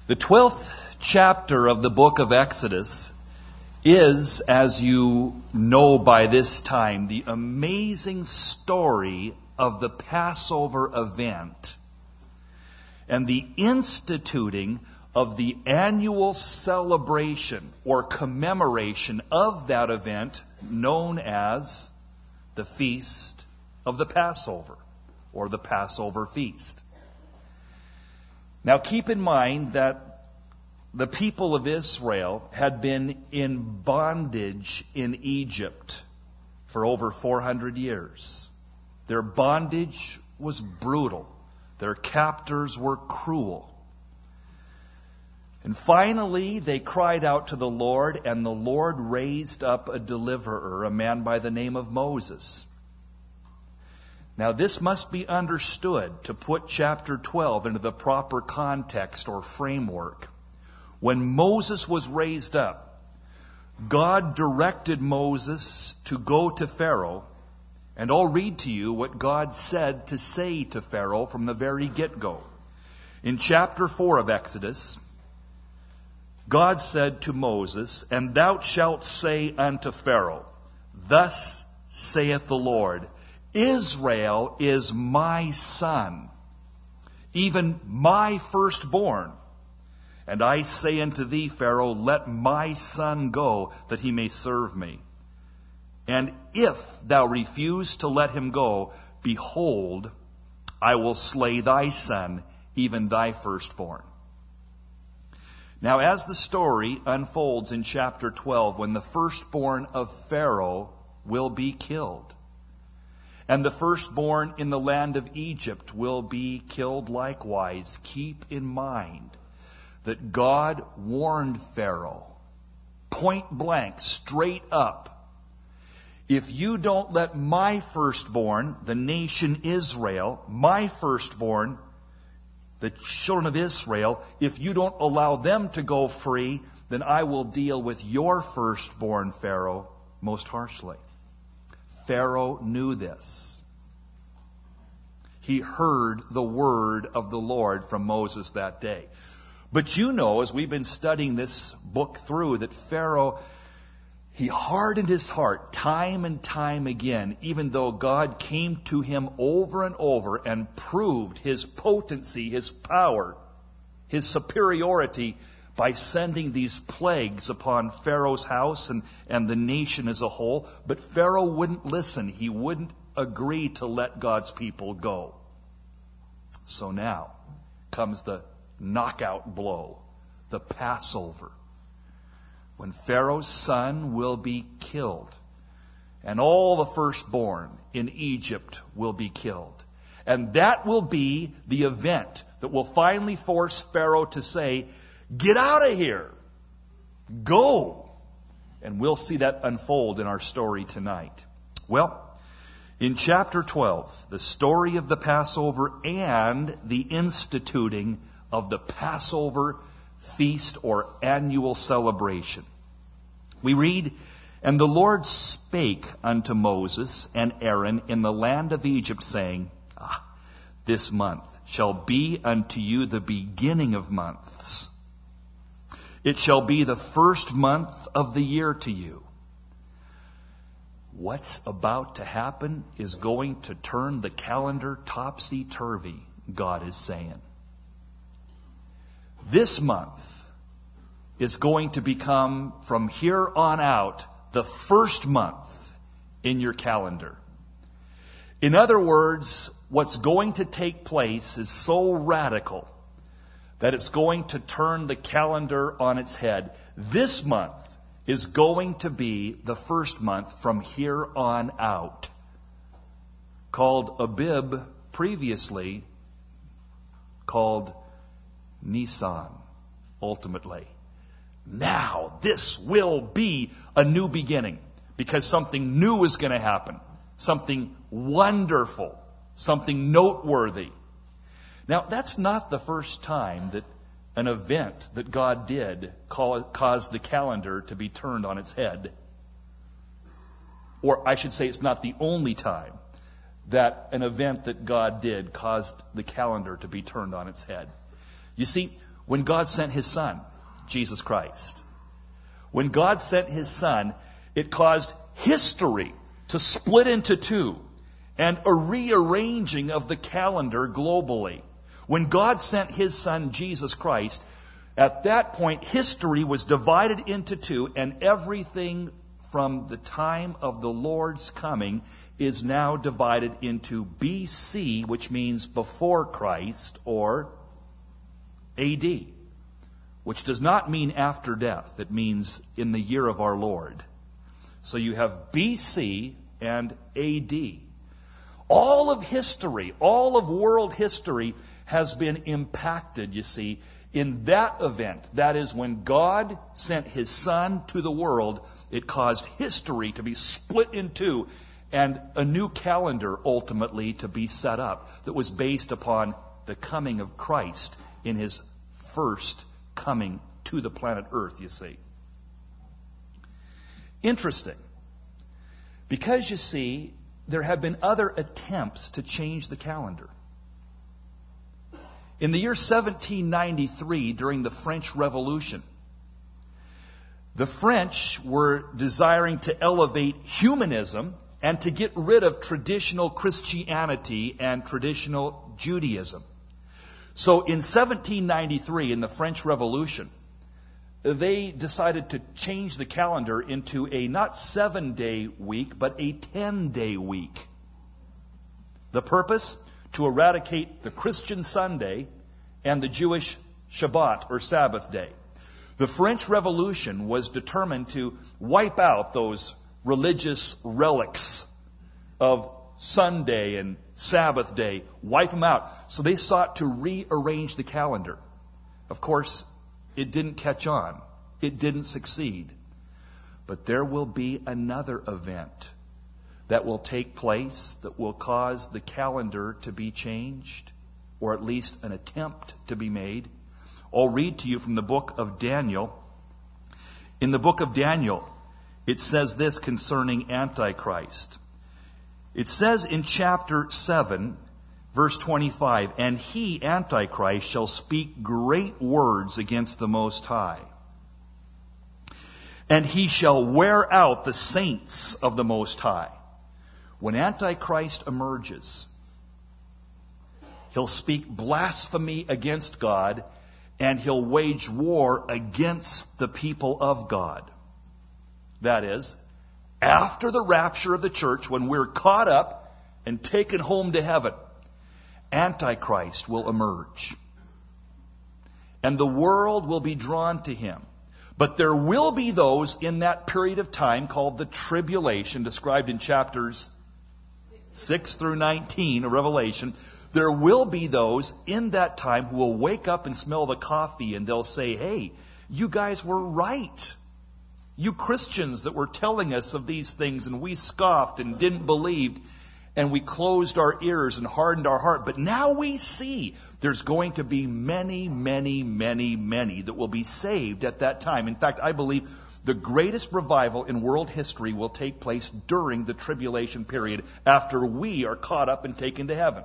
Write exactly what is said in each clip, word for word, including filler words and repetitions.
The twelfth chapter of the book of Exodus is, as you know by this time, the amazing story of the Passover event and the instituting of the annual celebration or commemoration of that event known as the Feast of the Passover or the Passover Feast. Now keep in mind that the people of Israel had been in bondage in Egypt for over four hundred years. Their bondage was brutal. Their captors were cruel. And finally, they cried out to the Lord, and the Lord raised up a deliverer, a man by the name of Moses. Now, this must be understood to put chapter twelve into the proper context or framework. When Moses was raised up, God directed Moses to go to Pharaoh, and I'll read to you what God said to say to Pharaoh from the very get-go. In chapter four of Exodus, God said to Moses, "And thou shalt say unto Pharaoh, Thus saith the Lord, Israel is my son, even my firstborn. And I say unto thee, Pharaoh, let my son go, that he may serve me. And if thou refuse to let him go, behold, I will slay thy son, even thy firstborn." Now, as the story unfolds in chapter twelve, when the firstborn of Pharaoh will be killed, and the firstborn in the land of Egypt will be killed likewise, keep in mind that God warned Pharaoh, point blank, straight up, if you don't let my firstborn, the nation Israel, my firstborn, the children of Israel, if you don't allow them to go free, then I will deal with your firstborn, Pharaoh, most harshly. Pharaoh knew this. He heard the word of the Lord from Moses that day. But you know, as we've been studying this book through, that Pharaoh, he hardened his heart time and time again, even though God came to him over and over and proved his potency, his power, his superiority by sending these plagues upon Pharaoh's house and, and the nation as a whole. But Pharaoh wouldn't listen. He wouldn't agree to let God's people go. So now comes the knockout blow, the Passover, when Pharaoh's son will be killed, and all the firstborn in Egypt will be killed. And that will be the event that will finally force Pharaoh to say, "Get out of here. Go." And we'll see that unfold in our story tonight. Well, in chapter twelve, the story of the Passover and the instituting of the Passover feast or annual celebration. We read, "And the Lord spake unto Moses and Aaron in the land of Egypt, saying, ah, This month shall be unto you the beginning of months. It shall be the first month of the year to you." What's about to happen is going to turn the calendar topsy-turvy, God is saying. This month is going to become, from here on out, the first month in your calendar. In other words, what's going to take place is so radical that it's going to turn the calendar on its head. This month is going to be the first month from here on out, called Abib, previously called Nisan, ultimately. Now, this will be a new beginning, because something new is going to happen. Something wonderful. Something noteworthy. Now, that's not the first time that an event that God did caused the calendar to be turned on its head. Or I should say it's not the only time that an event that God did caused the calendar to be turned on its head. You see, When God sent His Son, Jesus Christ. When God sent His Son, it caused history to split into two and a rearranging of the calendar globally. When God sent His Son, Jesus Christ, at that point, history was divided into two, and everything from the time of the Lord's coming is now divided into B C, which means before Christ, or A D, which does not mean after death. It means in the year of our Lord. So you have B C and A D. All of history, all of world history has been impacted, you see, in that event. That is, when God sent His Son to the world, it caused history to be split in two and a new calendar ultimately to be set up that was based upon the coming of Christ in His first coming to the planet Earth, you see. Interesting. Because, you see, there have been other attempts to change the calendar. In the year seventeen ninety-three, during the French Revolution, the French were desiring to elevate humanism and to get rid of traditional Christianity and traditional Judaism. So in seventeen ninety-three, in the French Revolution, they decided to change the calendar into a not seven-day week, but a ten-day week. The purpose? To eradicate the Christian Sunday and the Jewish Shabbat, or Sabbath day. The French Revolution was determined to wipe out those religious relics of Sunday and Sabbath day, wipe them out. So they sought to rearrange the calendar. Of course, it didn't catch on. It didn't succeed. But there will be another event that will take place that will cause the calendar to be changed, or at least an attempt to be made. I'll read to you from the book of Daniel. In the book of Daniel, it says this concerning Antichrist. It says in chapter seven, verse twenty-five, "And he, Antichrist, shall speak great words against the Most High. And he shall wear out the saints of the Most High." When Antichrist emerges, he'll speak blasphemy against God, and he'll wage war against the people of God. That is, after the rapture of the church, when we're caught up and taken home to heaven, Antichrist will emerge. And the world will be drawn to him. But there will be those in that period of time called the tribulation, described in chapters six through nineteen of Revelation. There will be those in that time who will wake up and smell the coffee, and they'll say, "Hey, you guys were right. You Christians that were telling us of these things, and we scoffed and didn't believe, and we closed our ears and hardened our heart. But now we see there's going to be many, many, many, many that will be saved at that time." In fact, I believe the greatest revival in world history will take place during the tribulation period, after we are caught up and taken to heaven.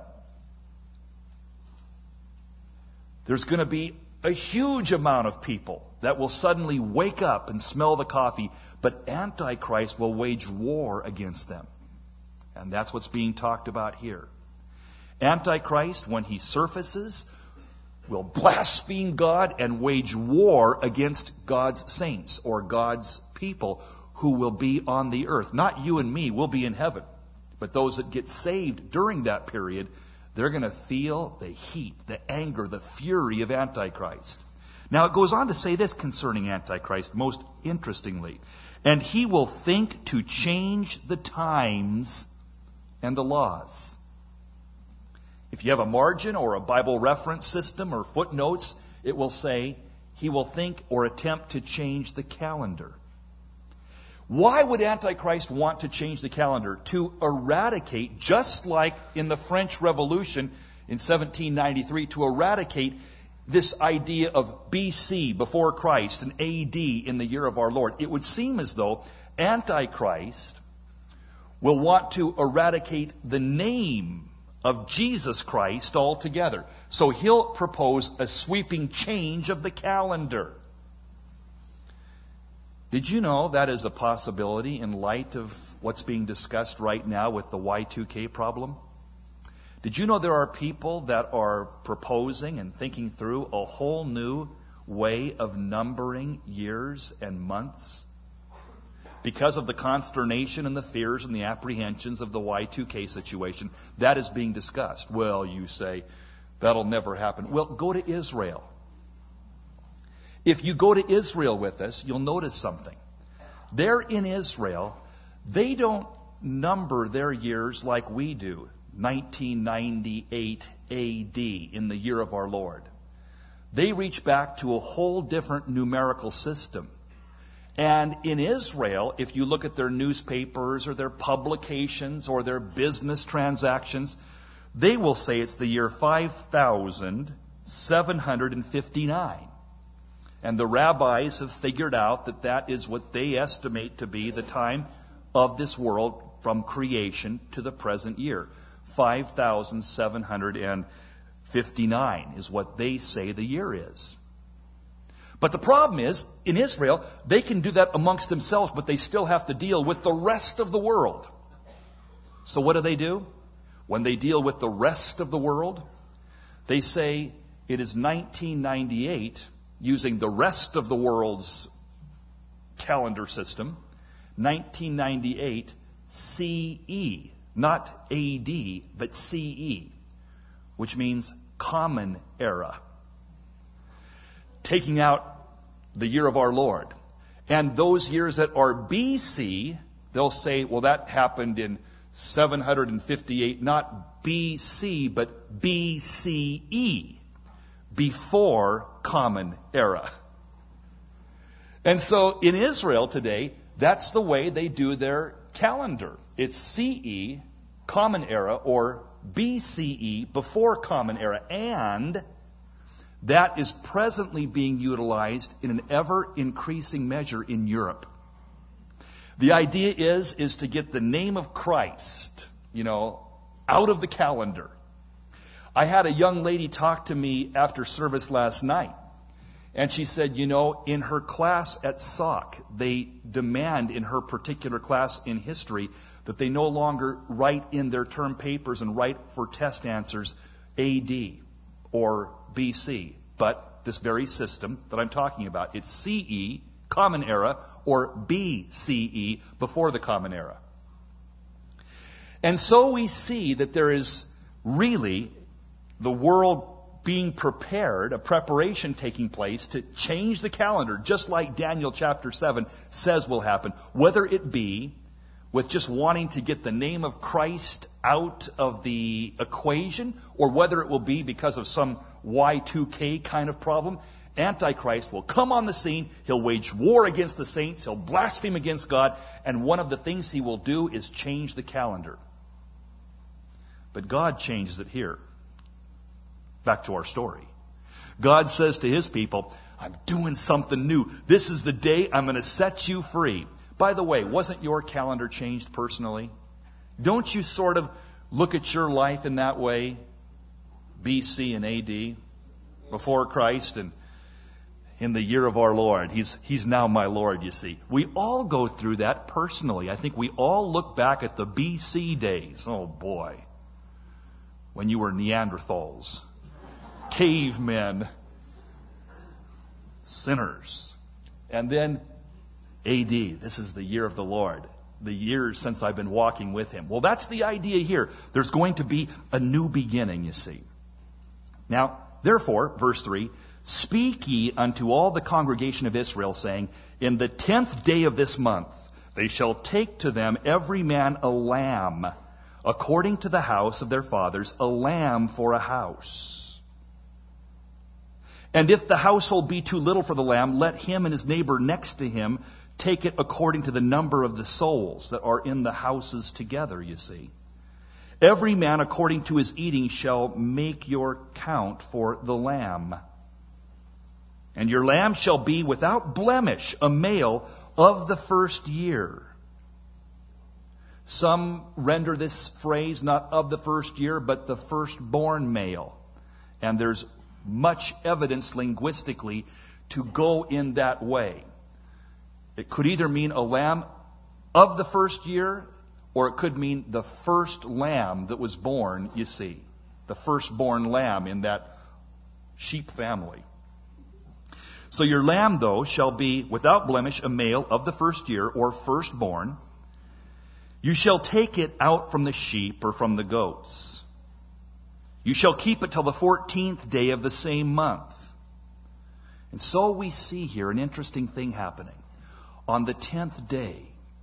There's going to be a huge amount of people that will suddenly wake up and smell the coffee, but Antichrist will wage war against them. And that's what's being talked about here. Antichrist, when he surfaces, will blaspheme God and wage war against God's saints, or God's people who will be on the earth. Not you and me, we'll be in heaven. But those that get saved during that period, they're going to feel the heat, the anger, the fury of Antichrist. Now it goes on to say this concerning Antichrist, most interestingly. "And he will think to change the times and the laws." If you have a margin or a Bible reference system or footnotes, it will say he will think or attempt to change the calendar. Why would Antichrist want to change the calendar? To eradicate, just like in the French Revolution in seventeen ninety-three, to eradicate this idea of B C, before Christ, and A D, in the year of our Lord. It would seem as though Antichrist will want to eradicate the name of Jesus Christ altogether. So he'll propose a sweeping change of the calendar. Did you know that is a possibility in light of what's being discussed right now with the Y two K problem? Did you know there are people that are proposing and thinking through a whole new way of numbering years and months? Because of the consternation and the fears and the apprehensions of the Y two K situation, that is being discussed. Well, you say, that'll never happen. Well, go to Israel. If you go to Israel with us, you'll notice something. There in Israel, they don't number their years like we do. nineteen ninety-eight A D, in the year of our Lord. They reach back to a whole different numerical system. And in Israel, if you look at their newspapers or their publications or their business transactions, they will say it's the year five thousand seven hundred fifty-nine. And the rabbis have figured out that that is what they estimate to be the time of this world from creation to the present year. five thousand seven hundred fifty-nine is what they say the year is. But the problem is, in Israel, they can do that amongst themselves, but they still have to deal with the rest of the world. So what do they do? When they deal with the rest of the world, they say it is nineteen ninety-eight, using the rest of the world's calendar system, nineteen ninety-eight C E, not A D, but C E, which means Common Era. Taking out the year of our Lord. And those years that are B C, they'll say, well, that happened in seven hundred fifty-eight, not B C, but B C E, before Common Era. And so in Israel today, that's the way they do their calendar. It's C E, Common Era, or B C E, before Common Era. And that is presently being utilized in an ever-increasing measure in Europe. The idea is, is to get the name of Christ, you know, out of the calendar. I had a young lady talk to me after service last night. And she said, you know, in her class at S O C, they demand in her particular class in history that they no longer write in their term papers and write for test answers A D or B C, but this very system that I'm talking about. It's C E, Common Era, or B C E, before the Common Era. And so we see that there is really the world being prepared, a preparation taking place to change the calendar, just like Daniel chapter seven says will happen, whether it be with just wanting to get the name of Christ out of the equation, or whether it will be because of some Y two K kind of problem. Antichrist will come on the scene, he'll wage war against the saints, he'll blaspheme against God, and one of the things he will do is change the calendar. But God changes it here. Back to our story. God says to his people, I'm doing something new. This is the day I'm going to set you free. By the way, wasn't your calendar changed personally? Don't you sort of look at your life in that way? B C and A D, before Christ and in the year of our Lord. He's, he's now my Lord, you see. We all go through that personally. I think we all look back at the B C days. Oh boy. When you were Neanderthals. Cavemen, sinners. And then A D, this is the year of the Lord, the years since I've been walking with him. Well, that's the idea here. There's going to be a new beginning, you see. Now, therefore, verse three, speak ye unto all the congregation of Israel, saying, in the tenth day of this month they shall take to them every man a lamb, according to the house of their fathers, a lamb for a house. And if the household be too little for the lamb, let him and his neighbor next to him take it according to the number of the souls that are in the houses together, you see. Every man according to his eating shall make your count for the lamb. And your lamb shall be without blemish, a male of the first year. Some render this phrase not of the first year, but the firstborn male. And there's much evidence linguistically to go in that way. It could either mean a lamb of the first year, or it could mean the first lamb that was born, you see. The firstborn lamb in that sheep family. So your lamb, though, shall be without blemish, a male of the first year, or firstborn. You shall take it out from the sheep or from the goats. You shall keep it till the fourteenth day of the same month. And so we see here an interesting thing happening. On the tenth day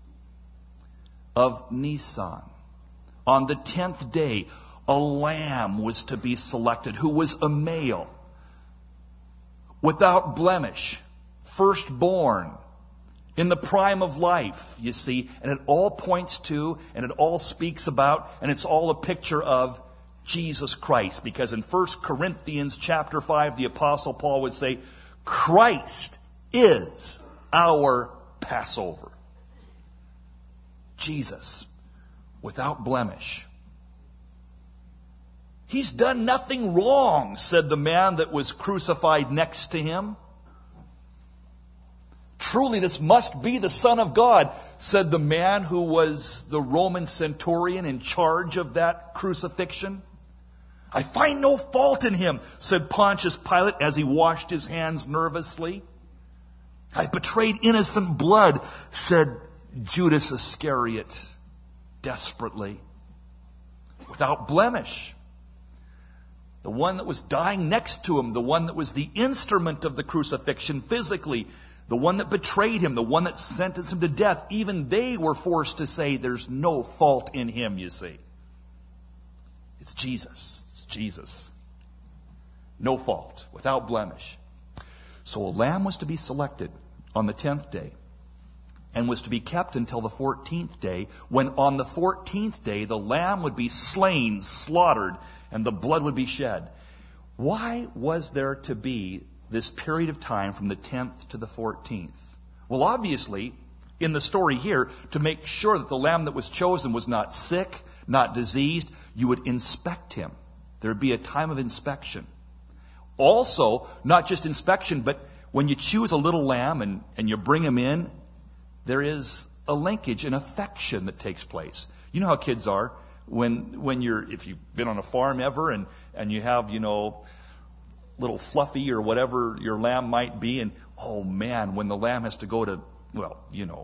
of Nisan, on the tenth day, a lamb was to be selected who was a male, without blemish, firstborn, in the prime of life, you see. And it all points to, and it all speaks about, and it's all a picture of Jesus Christ. Because in First Corinthians chapter five, the Apostle Paul would say, Christ is our Passover. Jesus, without blemish. He's done nothing wrong, said the man that was crucified next to him. Truly, this must be the Son of God, said the man who was the Roman centurion in charge of that crucifixion. I find no fault in him, said Pontius Pilate as he washed his hands nervously. I betrayed innocent blood, said Judas Iscariot desperately. Without blemish. The one that was dying next to him, the one that was the instrument of the crucifixion physically, the one that betrayed him, the one that sentenced him to death, even they were forced to say there's no fault in him, you see. It's Jesus. It's Jesus. No fault, without blemish. So a lamb was to be selected on the tenth day and was to be kept until the fourteenth day, when on the fourteenth day the lamb would be slain, slaughtered, and the blood would be shed. Why was there to be this period of time from the tenth to the fourteenth? Well, obviously, in the story here, to make sure that the lamb that was chosen was not sick, not diseased, you would inspect him. There would be a time of inspection. Also, not just inspection, but when you choose a little lamb and, and you bring him in, there is a linkage, an affection that takes place. You know how kids are. When when you're, if you've been on a farm ever and, and you have, you know, little Fluffy or whatever your lamb might be, and oh man, when the lamb has to go to, well, you know,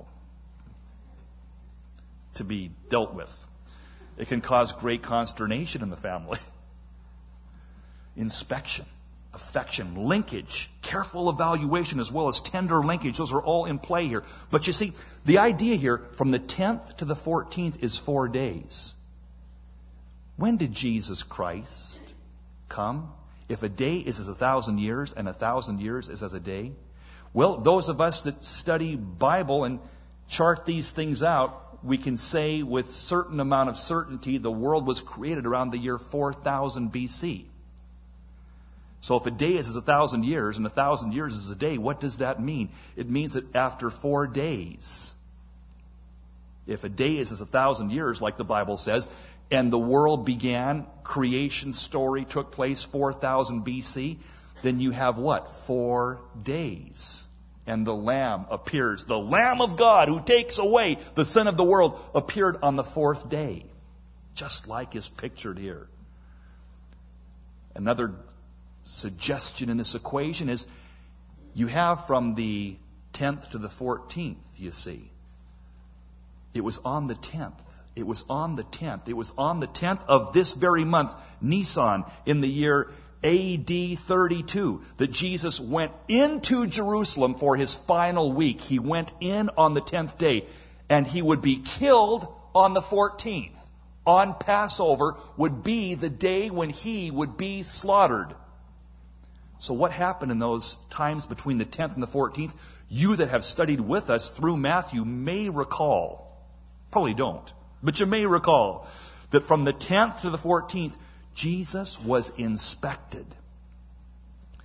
to be dealt with, it can cause great consternation in the family. Inspection, affection, linkage, careful evaluation, as well as tender linkage, those are all in play here. But you see, the idea here, from the tenth to the fourteenth, is four days. When did Jesus Christ come? If a day is as a thousand years, and a thousand years is as a day? Well, those of us that study Bible and chart these things out, we can say with certain amount of certainty the world was created around the year four thousand B C. So if a day is as a thousand years, and a thousand years is a day, what does that mean? It means that after four days, if a day is as a thousand years, like the Bible says, and the world began, creation story took place four thousand B C, then you have what? Four days. And the Lamb appears. The Lamb of God who takes away the sin of the world appeared on the fourth day, just like is pictured here. Another suggestion in this equation is you have from the tenth to the fourteenth, you see. It was on the tenth. It was on the tenth. It was on the tenth of this very month, Nisan, in the year A D thirty-two, that Jesus went into Jerusalem for his final week. He went in on the tenth day, and he would be killed on the fourteenth. On Passover would be the day when he would be slaughtered. So what happened in those times between the tenth and the fourteenth? You that have studied with us through Matthew may recall, probably don't, but you may recall that from the tenth to the fourteenth, Jesus was inspected.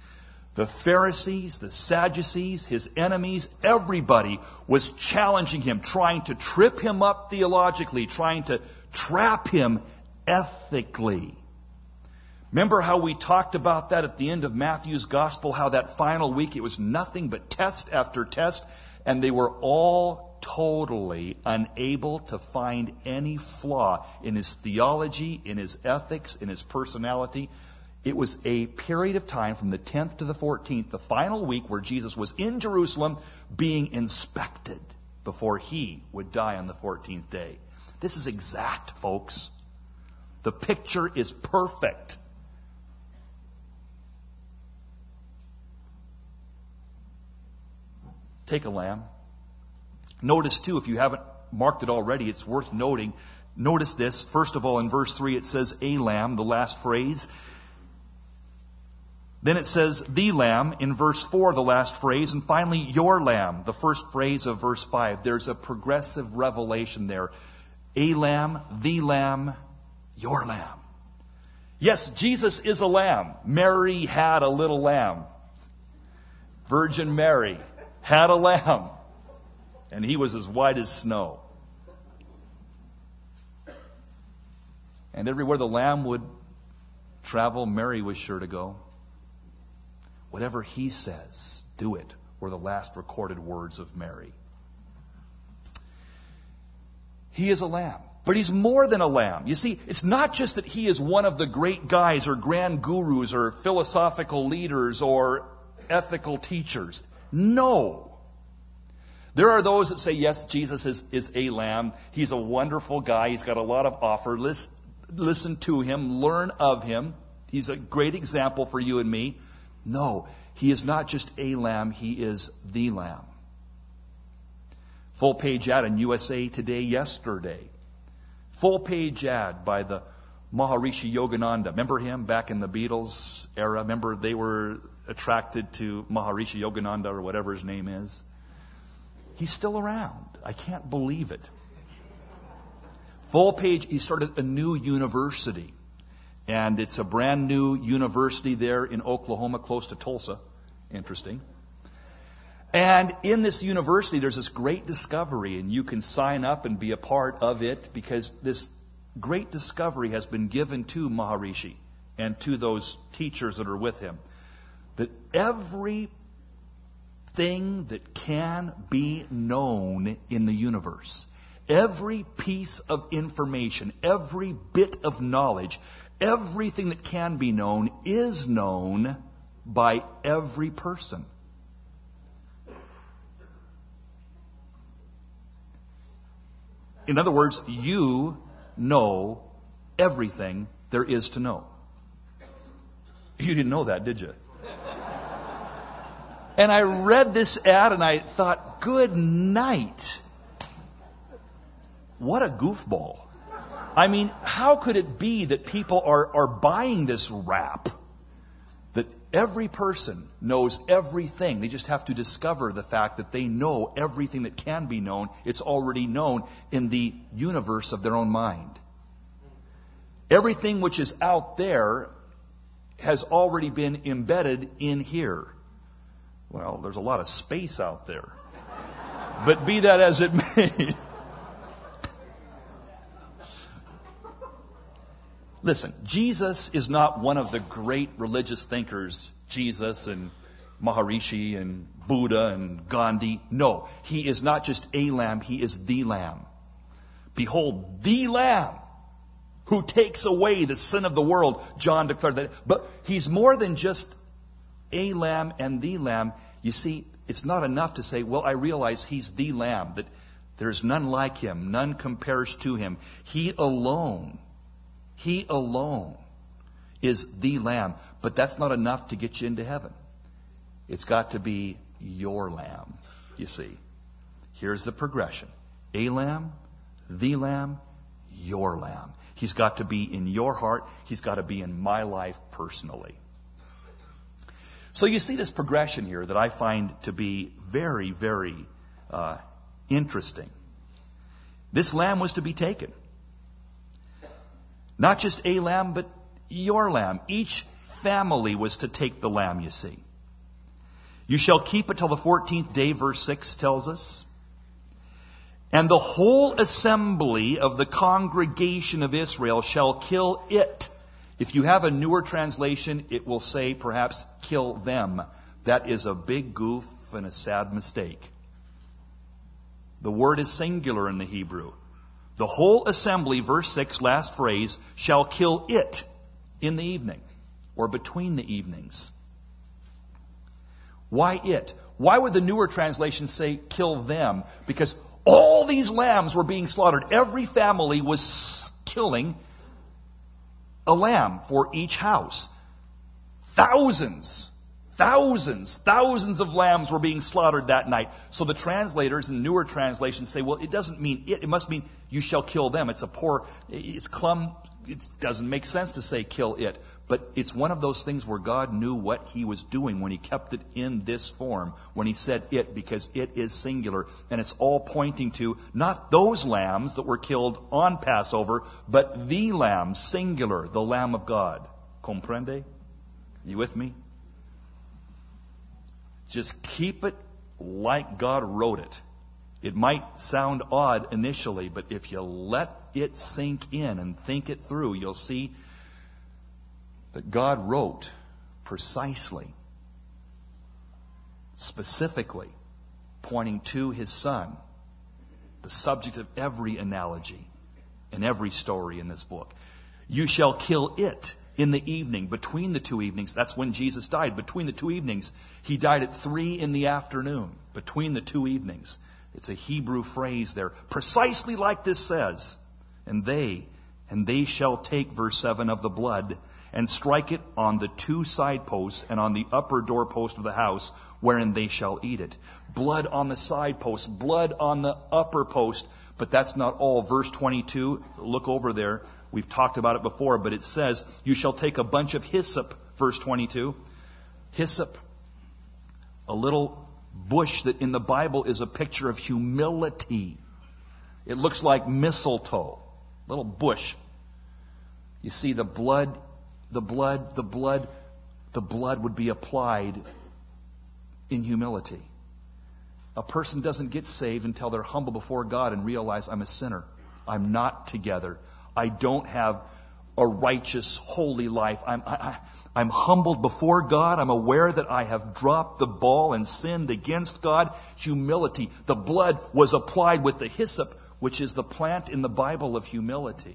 The Pharisees, the Sadducees, his enemies, everybody was challenging him, trying to trip him up theologically, trying to trap him ethically. Remember how we talked about that at the end of Matthew's gospel, how that final week it was nothing but test after test, and they were all totally unable to find any flaw in his theology, in his ethics, in his personality. It was a period of time from the tenth to the fourteenth, the final week where Jesus was in Jerusalem being inspected before he would die on the fourteenth day. This is exact, folks. The picture is perfect. Take a lamb. Notice too, if you haven't marked it already, it's worth noting. Notice this. First of all, in verse three, it says a lamb, the last phrase. Then it says the lamb in verse four, the last phrase. And finally, your lamb, the first phrase of verse five. There's a progressive revelation there. A lamb, the lamb, your lamb. Yes, Jesus is a lamb. Mary had a little lamb. Virgin Mary had a lamb. And he was as white as snow. And everywhere the lamb would travel, Mary was sure to go. Whatever he says, do it, were the last recorded words of Mary. He is a lamb. But he's more than a lamb. You see, it's not just that he is one of the great guys or grand gurus or philosophical leaders or ethical teachers. No. There are those that say, yes, Jesus is, is a lamb. He's a wonderful guy. He's got a lot of offer. Listen, listen to him. Learn of him. He's a great example for you and me. No, he is not just a lamb. He is the lamb. Full page ad in U S A Today yesterday. Full page ad by the Maharishi Yogananda. Remember him back in the Beatles era? Remember they were attracted to Maharishi Yogananda or whatever his name is? He's still around. I can't believe it. Full page, he started a new university. And it's a brand new university there in Oklahoma, close to Tulsa. Interesting. And in this university, there's this great discovery, and you can sign up and be a part of it because this great discovery has been given to Maharishi and to those teachers that are with him. That everything that can be known in the universe, every piece of information, every bit of knowledge, everything that can be known is known by every person. In other words, you know everything there is to know. You didn't know that, did you? And I read this ad and I thought, good night. What a goofball. I mean, how could it be that people are, are buying this rap? That every person knows everything. They just have to discover the fact that they know everything that can be known. It's already known in the universe of their own mind. Everything which is out there has already been embedded in here. Well, there's a lot of space out there. But be that as it may. Listen, Jesus is not one of the great religious thinkers, Jesus and Maharishi and Buddha and Gandhi. No, he is not just a lamb, he is the lamb. Behold, the lamb who takes away the sin of the world, John declared that. But he's more than just a lamb and the lamb. You see, it's not enough to say, well, I realize he's the lamb, that there's none like him, none compares to him. He alone He alone is the lamb. But that's not enough to get you into heaven. It's got to be your lamb, you see. Here's the progression. A lamb, the lamb, your lamb. He's got to be in your heart. He's got to be in my life personally. So you see this progression here that I find to be very, very uh, interesting. This lamb was to be taken. Not just a lamb, but your lamb. Each family was to take the lamb, you see. You shall keep it till the fourteenth day, verse six tells us. And the whole assembly of the congregation of Israel shall kill it. If you have a newer translation, it will say perhaps kill them. That is a big goof and a sad mistake. The word is singular in the Hebrew. The whole assembly, verse six, last phrase, shall kill it in the evening or between the evenings. Why it? Why would the newer translation say kill them? Because all these lambs were being slaughtered. Every family was killing a lamb for each house. Thousands, thousands, thousands of lambs were being slaughtered that night. So the translators in newer translations say, well, it doesn't mean it. It must mean you shall kill them. It's a poor, it's clum. It doesn't make sense to say kill it. But it's one of those things where God knew what he was doing when he kept it in this form, when he said it, because it is singular. And it's all pointing to not those lambs that were killed on Passover, but the lamb, singular, the Lamb of God. Comprende? You with me? Just keep it like God wrote it. It might sound odd initially, but if you let it sink in and think it through, you'll see that God wrote precisely, specifically, pointing to his Son, the subject of every analogy and every story in this book. You shall kill it in the evening, between the two evenings. That's when Jesus died. Between the two evenings, he died at three in the afternoon, between the two evenings. It's a Hebrew phrase there, precisely like this says. And they, and they shall take, verse seven, of the blood and strike it on the two side posts and on the upper doorpost of the house, wherein they shall eat it. Blood on the side post, blood on the upper post. But that's not all. Verse twenty-two, look over there. We've talked about it before, but it says, you shall take a bunch of hyssop, verse twenty-two. Hyssop, a little bush that in the Bible is a picture of humility. It looks like mistletoe, little bush. You see, the blood, the blood, the blood, the blood would be applied in humility. A person doesn't get saved until they're humble before God and realize I'm a sinner. I'm not together. I don't have a righteous, holy life. I'm, I, I'm humbled before God. I'm aware that I have dropped the ball and sinned against God. Humility. The blood was applied with the hyssop, which is the plant in the Bible of humility.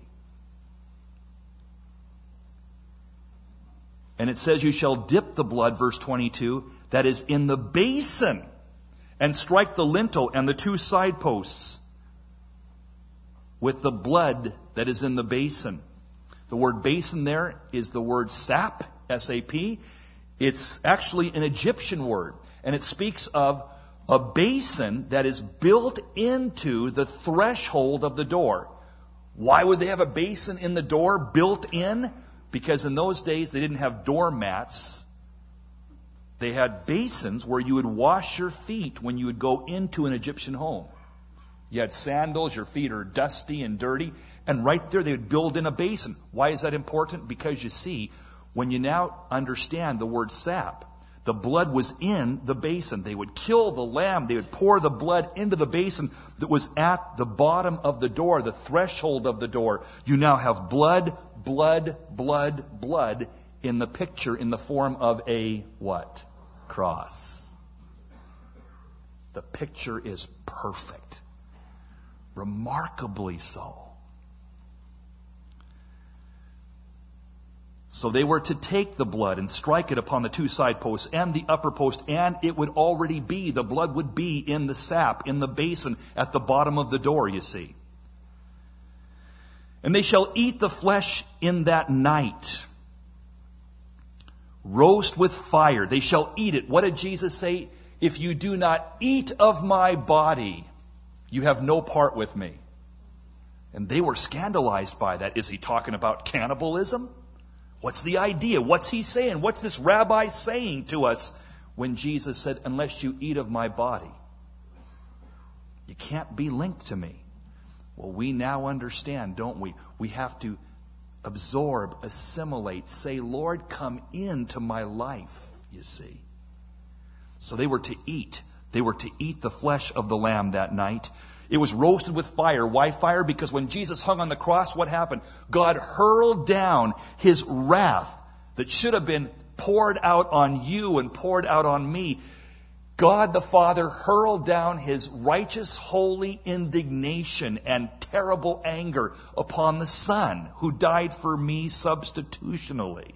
And it says you shall dip the blood, verse twenty-two, that is in the basin, and strike the lintel and the two side posts with the blood that is in the basin. The word basin there is the word sap, S A P. It's actually an Egyptian word, and it speaks of a basin that is built into the threshold of the door. Why would they have a basin in the door built in? Because in those days they didn't have doormats. They had basins where you would wash your feet when you would go into an Egyptian home. You had sandals, your feet are dusty and dirty, and right there they would build in a basin. Why is that important? Because you see, when you now understand the word sap, the blood was in the basin. They would kill the lamb. They would pour the blood into the basin that was at the bottom of the door, the threshold of the door. You now have blood, blood, blood, blood in the picture in the form of a what? Cross. The picture is perfect. Remarkably so. So they were to take the blood and strike it upon the two side posts and the upper post, and it would already be, the blood would be in the sap, in the basin, at the bottom of the door, you see. And they shall eat the flesh in that night. Roast with fire. They shall eat it. What did Jesus say? If you do not eat of my body, you have no part with me. And they were scandalized by that. Is he talking about cannibalism? What's the idea? What's he saying? What's this rabbi saying to us when Jesus said, unless you eat of my body, you can't be linked to me? Well, we now understand, don't we? We have to absorb, assimilate, say, Lord, come into my life, you see. So they were to eat. They were to eat the flesh of the lamb that night. It was roasted with fire. Why fire? Because when Jesus hung on the cross, what happened? God hurled down his wrath that should have been poured out on you and poured out on me. God the Father hurled down his righteous, holy indignation and terrible anger upon the Son who died for me substitutionally.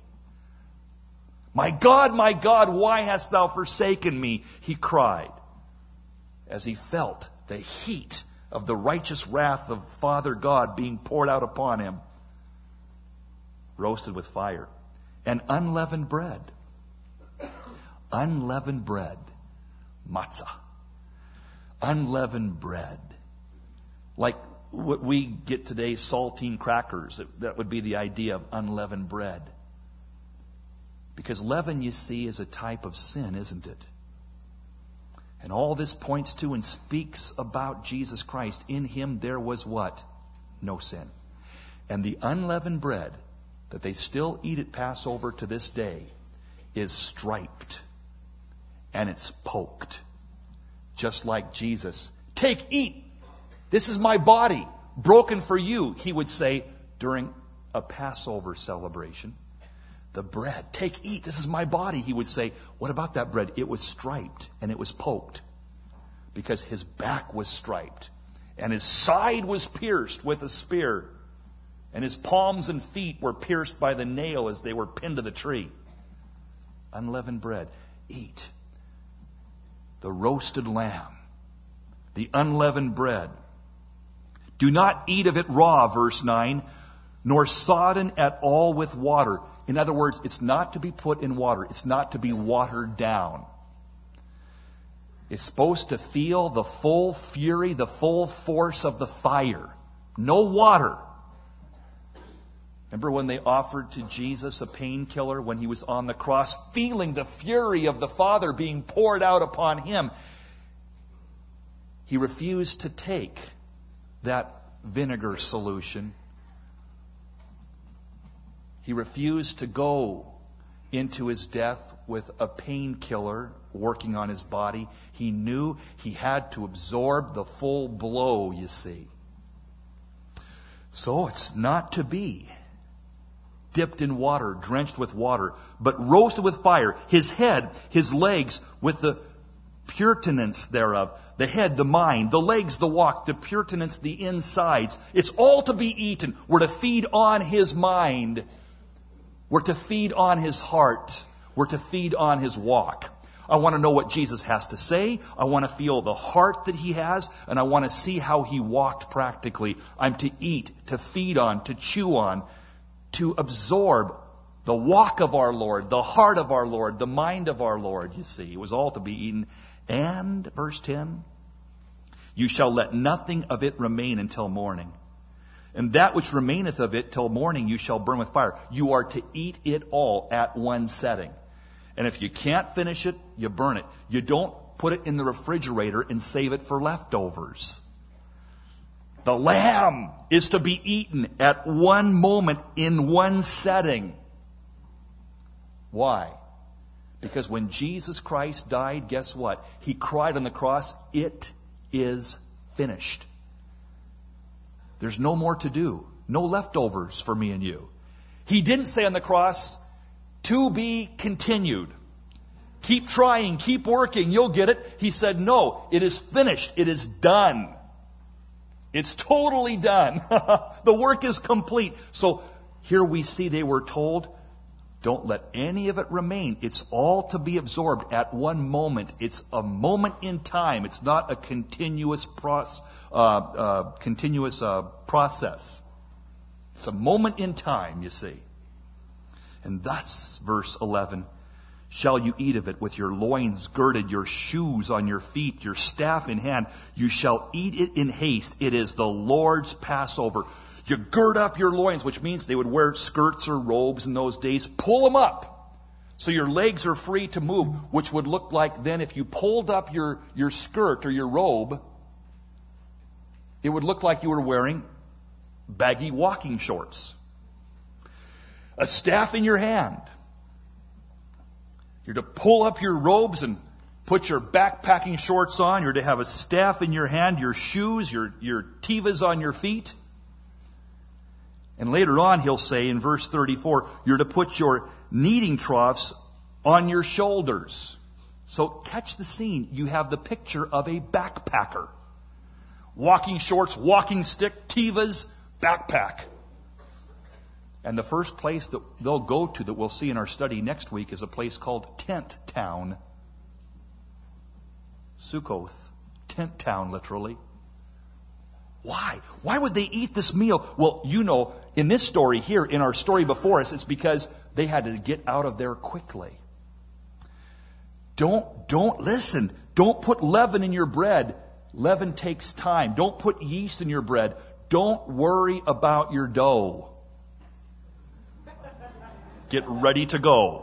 My God, my God, why hast thou forsaken me? He cried as he felt the heat of the righteous wrath of Father God being poured out upon him. Roasted with fire. And unleavened bread. Unleavened bread. Matzah. Unleavened bread. Like what we get today, saltine crackers. That would be the idea of unleavened bread. Because leaven, you see, is a type of sin, isn't it? And all this points to and speaks about Jesus Christ. In him there was what? No sin. And the unleavened bread that they still eat at Passover to this day is striped. And it's poked. Just like Jesus. Take, eat. This is my body, broken for you, he would say during a Passover celebration. The bread, take, eat, this is my body, he would say. What about that bread? It was striped and it was poked because his back was striped and his side was pierced with a spear and his palms and feet were pierced by the nail as they were pinned to the tree. Unleavened bread, eat. The roasted lamb, the unleavened bread. Do not eat of it raw, verse nine, nor sodden at all with water. In other words, it's not to be put in water. It's not to be watered down. It's supposed to feel the full fury, the full force of the fire. No water. Remember when they offered to Jesus a painkiller when he was on the cross, feeling the fury of the Father being poured out upon him? He refused to take that vinegar solution. He refused to go into his death with a painkiller working on his body. He knew he had to absorb the full blow, you see. So it's not to be dipped in water, drenched with water, but roasted with fire. His head, his legs, with the purtenance thereof. The head, the mind, the legs, the walk, the purtenance, the insides. It's all to be eaten. We're to feed on his mind. We're to feed on his heart. We're to feed on his walk. I want to know what Jesus has to say. I want to feel the heart that he has. And I want to see how he walked practically. I'm to eat, to feed on, to chew on, to absorb the walk of our Lord, the heart of our Lord, the mind of our Lord, you see. It was all to be eaten. And, verse ten, you shall let nothing of it remain until morning. And that which remaineth of it till morning you shall burn with fire. You are to eat it all at one setting. And if you can't finish it, you burn it. You don't put it in the refrigerator and save it for leftovers. The lamb is to be eaten at one moment in one setting. Why? Because when Jesus Christ died, guess what? He cried on the cross, it is finished. There's no more to do. No leftovers for me and you. He didn't say on the cross, to be continued. Keep trying, keep working, you'll get it. He said, no, it is finished. It is done. It's totally done. The work is complete. So here we see they were told, don't let any of it remain. It's all to be absorbed at one moment. It's a moment in time. It's not a continuous process. Uh, uh, continuous uh, process. It's a moment in time, you see. And thus, verse eleven, shall you eat of it with your loins girded, your shoes on your feet, your staff in hand. You shall eat it in haste. It is the Lord's Passover. You gird up your loins, which means they would wear skirts or robes in those days. Pull them up so your legs are free to move, which would look like then if you pulled up your, your skirt or your robe, it would look like you were wearing baggy walking shorts. A staff in your hand. You're to pull up your robes and put your backpacking shorts on. You're to have a staff in your hand, your shoes, your, your tivas on your feet. And later on, he'll say in verse thirty-four, you're to put your kneading troughs on your shoulders. So catch the scene. You have the picture of a backpacker. Walking shorts, walking stick, tivas, backpack. And the first place that they'll go to that we'll see in our study next week is a place called Tent Town. Sukkoth. Tent Town, literally. Why? Why would they eat this meal? Well, you know, in this story here, in our story before us, it's because they had to get out of there quickly. Don't, don't, listen, don't put leaven in your bread. Leaven takes time. Don't put yeast in your bread. Don't worry about your dough. Get ready to go.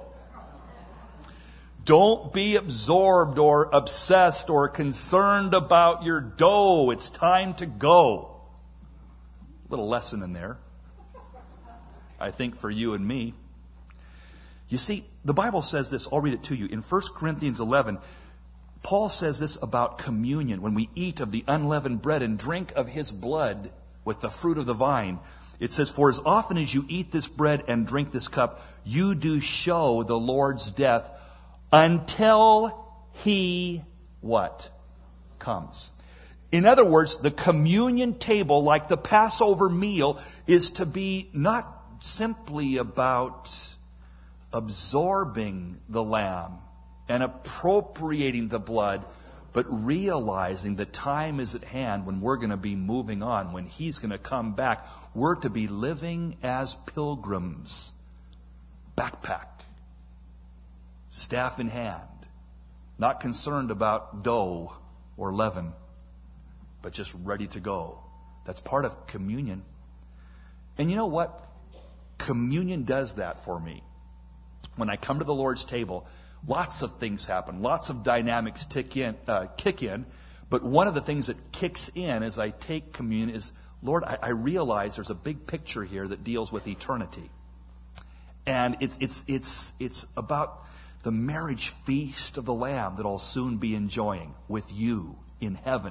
Don't be absorbed or obsessed or concerned about your dough. It's time to go. Little lesson in there, I think, for you and me. You see, the Bible says this. I'll read it to you. In First Corinthians eleven, Paul says this about communion. When we eat of the unleavened bread and drink of his blood with the fruit of the vine, it says, for as often as you eat this bread and drink this cup, you do show the Lord's death until he, what? Comes. In other words, the communion table, like the Passover meal, is to be not simply about absorbing the lamb and appropriating the blood, but realizing the time is at hand when we're going to be moving on, when he's going to come back. We're to be living as pilgrims. Backpack. Staff in hand. Not concerned about dough or leaven, but just ready to go. That's part of communion. And you know what? Communion does that for me. When I come to the Lord's table, lots of things happen. Lots of dynamics tick in, uh, kick in. But one of the things that kicks in as I take communion is, Lord, I, I realize there's a big picture here that deals with eternity. And it's, it's, it's, it's about the marriage feast of the Lamb that I'll soon be enjoying with you in heaven.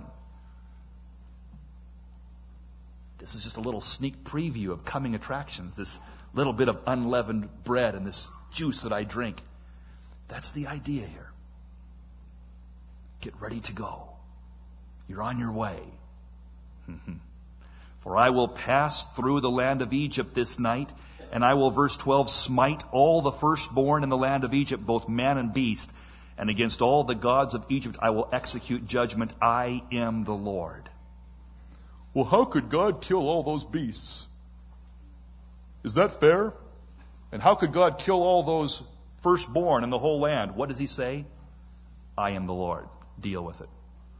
This is just a little sneak preview of coming attractions, this little bit of unleavened bread and this juice that I drink. That's the idea here. Get ready to go. You're on your way. For I will pass through the land of Egypt this night, and I will, verse twelve, smite all the firstborn in the land of Egypt, both man and beast, and against all the gods of Egypt I will execute judgment. I am the Lord. Well, how could God kill all those beasts? Is that fair? And how could God kill all those firstborn in the whole land? What does he say? I am the Lord. Deal with it.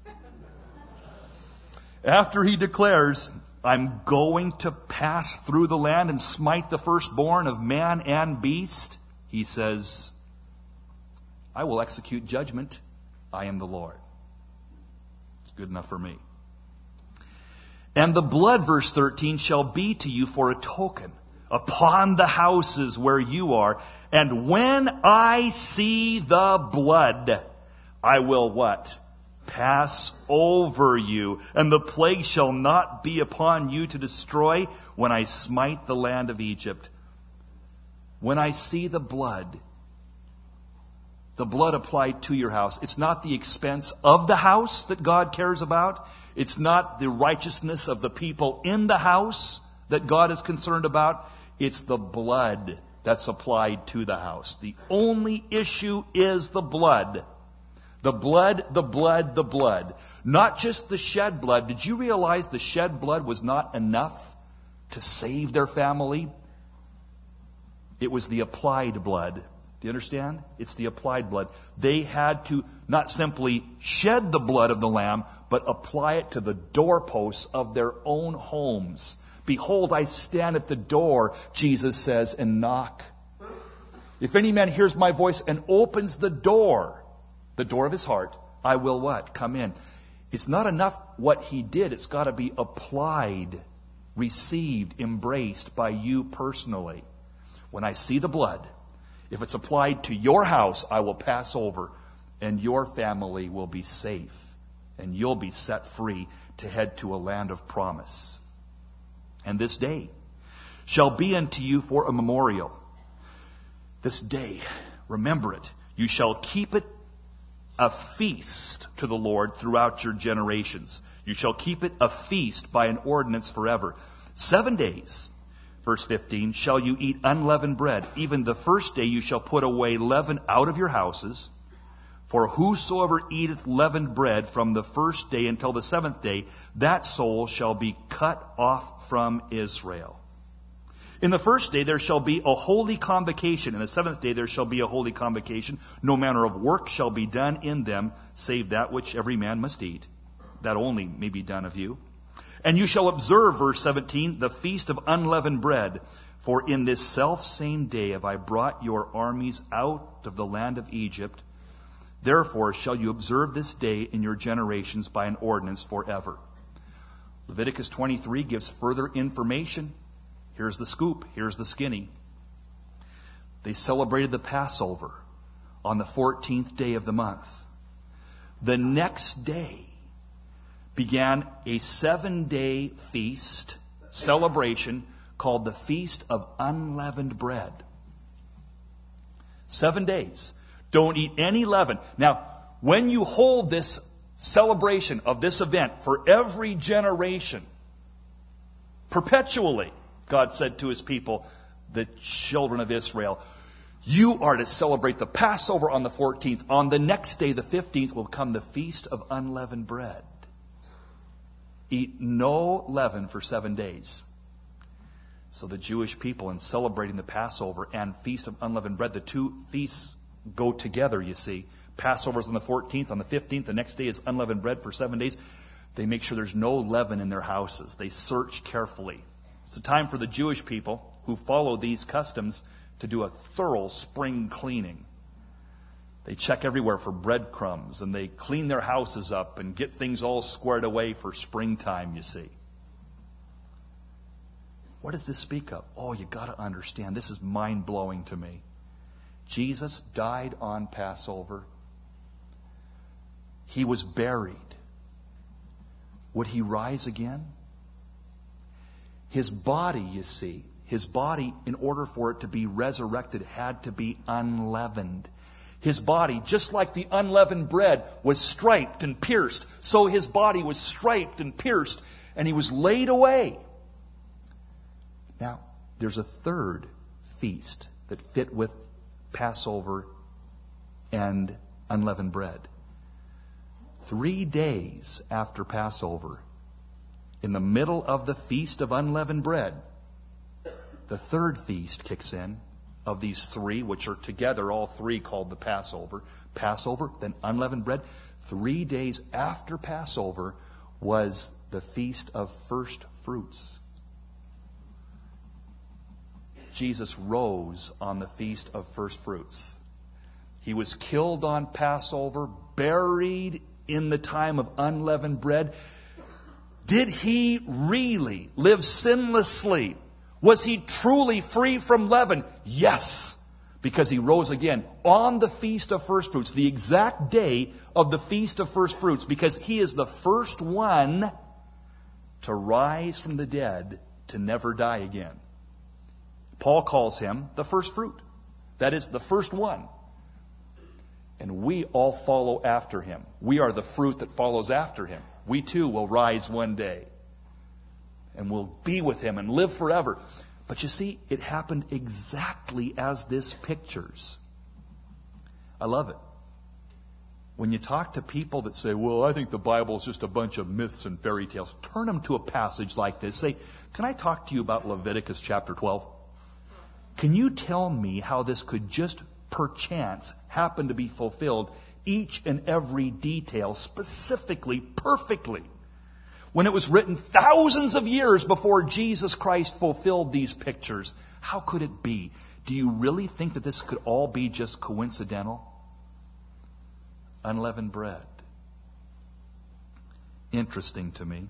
After he declares, I'm going to pass through the land and smite the firstborn of man and beast, he says, I will execute judgment. I am the Lord. It's good enough for me. And the blood, verse thirteen, shall be to you for a token upon the houses where you are. And when I see the blood, I will what? Pass over you. And the plague shall not be upon you to destroy when I smite the land of Egypt. When I see the blood, the blood applied to your house. It's not the expense of the house that God cares about. It's not the righteousness of the people in the house that God is concerned about. It's the blood that's applied to the house. The only issue is the blood. The blood, the blood, the blood. Not just the shed blood. Did you realize the shed blood was not enough to save their family? It was the applied blood. Do you understand? It's the applied blood. They had to not simply shed the blood of the lamb, but apply it to the doorposts of their own homes. Behold, I stand at the door, Jesus says, and knock. If any man hears my voice and opens the door, the door of his heart, I will what? Come in. It's not enough what he did. It's got to be applied, received, embraced by you personally. When I see the blood, if it's applied to your house, I will pass over. and your family will be safe, and you'll be set free to head to a land of promise. And this day shall be unto you for a memorial. This day, remember it. You shall keep it a feast to the Lord throughout your generations. You shall keep it a feast by an ordinance forever. Seven days, verse fifteen, shall you eat unleavened bread. Even the first day you shall put away leaven out of your houses. For whosoever eateth leavened bread from the first day until the seventh day, that soul shall be cut off from Israel. In the first day there shall be a holy convocation. In the seventh day there shall be a holy convocation. No manner of work shall be done in them, save that which every man must eat. That only may be done of you. And you shall observe, verse seventeen, the feast of unleavened bread. For in this selfsame day have I brought your armies out of the land of Egypt. Therefore shall you observe this day in your generations by an ordinance forever. Leviticus twenty-three gives further information. Here's the scoop. Here's the skinny. They celebrated the Passover on the fourteenth day of the month. The next day began a seven-day feast, celebration, called the Feast of Unleavened Bread. Seven days. Don't eat any leaven. Now, when you hold this celebration of this event for every generation, perpetually, God said to his people, the children of Israel, you are to celebrate the Passover on the fourteenth. On the next day, the fifteenth, will come the Feast of Unleavened Bread. Eat no leaven for seven days. So the Jewish people, in celebrating the Passover and Feast of Unleavened Bread, the two feasts go together, you see. Passover's on the fourteenth. On the fifteenth, the next day is unleavened bread for seven days. They make sure there's no leaven in their houses. They search carefully. It's a time for the Jewish people who follow these customs to do a thorough spring cleaning. They check everywhere for breadcrumbs, and they clean their houses up and get things all squared away for springtime, you see. What does this speak of? Oh, you got to understand. This is mind-blowing to me. Jesus died on Passover. He was buried. Would he rise again? His body, you see, his body, in order for it to be resurrected, had to be unleavened. His body, just like the unleavened bread, was striped and pierced, so his body was striped and pierced, and he was laid away. Now, there's a third feast that fit with Passover and unleavened bread. Three days after Passover, in the middle of the Feast of Unleavened Bread, the third feast kicks in of these three, which are together, all three called the Passover. Passover, then unleavened bread. Three days after Passover was the Feast of First Fruits. Jesus rose on the Feast of First Fruits. He was killed on Passover, buried in the time of unleavened bread. Did he really live sinlessly? Was he truly free from leaven? Yes, because he rose again on the Feast of First Fruits, the exact day of the Feast of First Fruits, because he is the first one to rise from the dead to never die again. Paul calls him the first fruit. That is, the first one. And we all follow after him. We are the fruit that follows after him. We too will rise one day. And we'll be with him and live forever. But you see, it happened exactly as this pictures. I love it. When you talk to people that say, well, I think the Bible is just a bunch of myths and fairy tales, turn them to a passage like this. Say, can I talk to you about Leviticus chapter twelve? Can you tell me how this could just perchance happen to be fulfilled, each and every detail, specifically, perfectly, when it was written thousands of years before Jesus Christ fulfilled these pictures? How could it be? Do you really think that this could all be just coincidental? Unleavened bread. Interesting to me.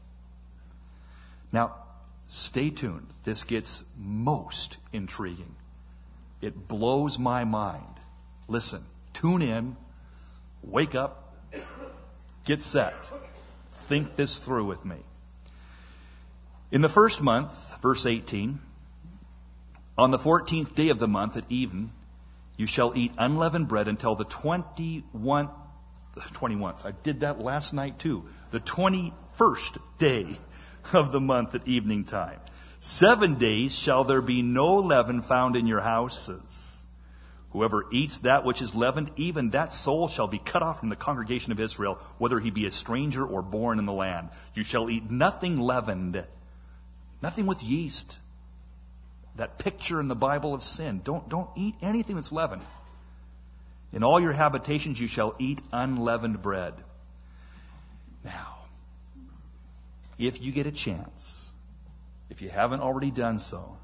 Now, stay tuned. This gets most intriguing. It blows my mind. Listen, tune in, Wake up. Get set. Think this through with me. In the first month, verse eighteen, on the fourteenth day of the month at even, you shall eat unleavened bread until the twenty-one, twenty-one, I did that last night too, the twenty-first day of the month at evening time. Seven days shall there be no leaven found in your houses. Whoever eats that which is leavened, even that soul shall be cut off from the congregation of Israel, whether he be a stranger or born in the land. You shall eat nothing leavened, nothing with yeast. That picture in the Bible of sin. Don't, don't eat anything that's leavened. In all your habitations you shall eat unleavened bread. Now, if you get a chance, if you haven't already done so,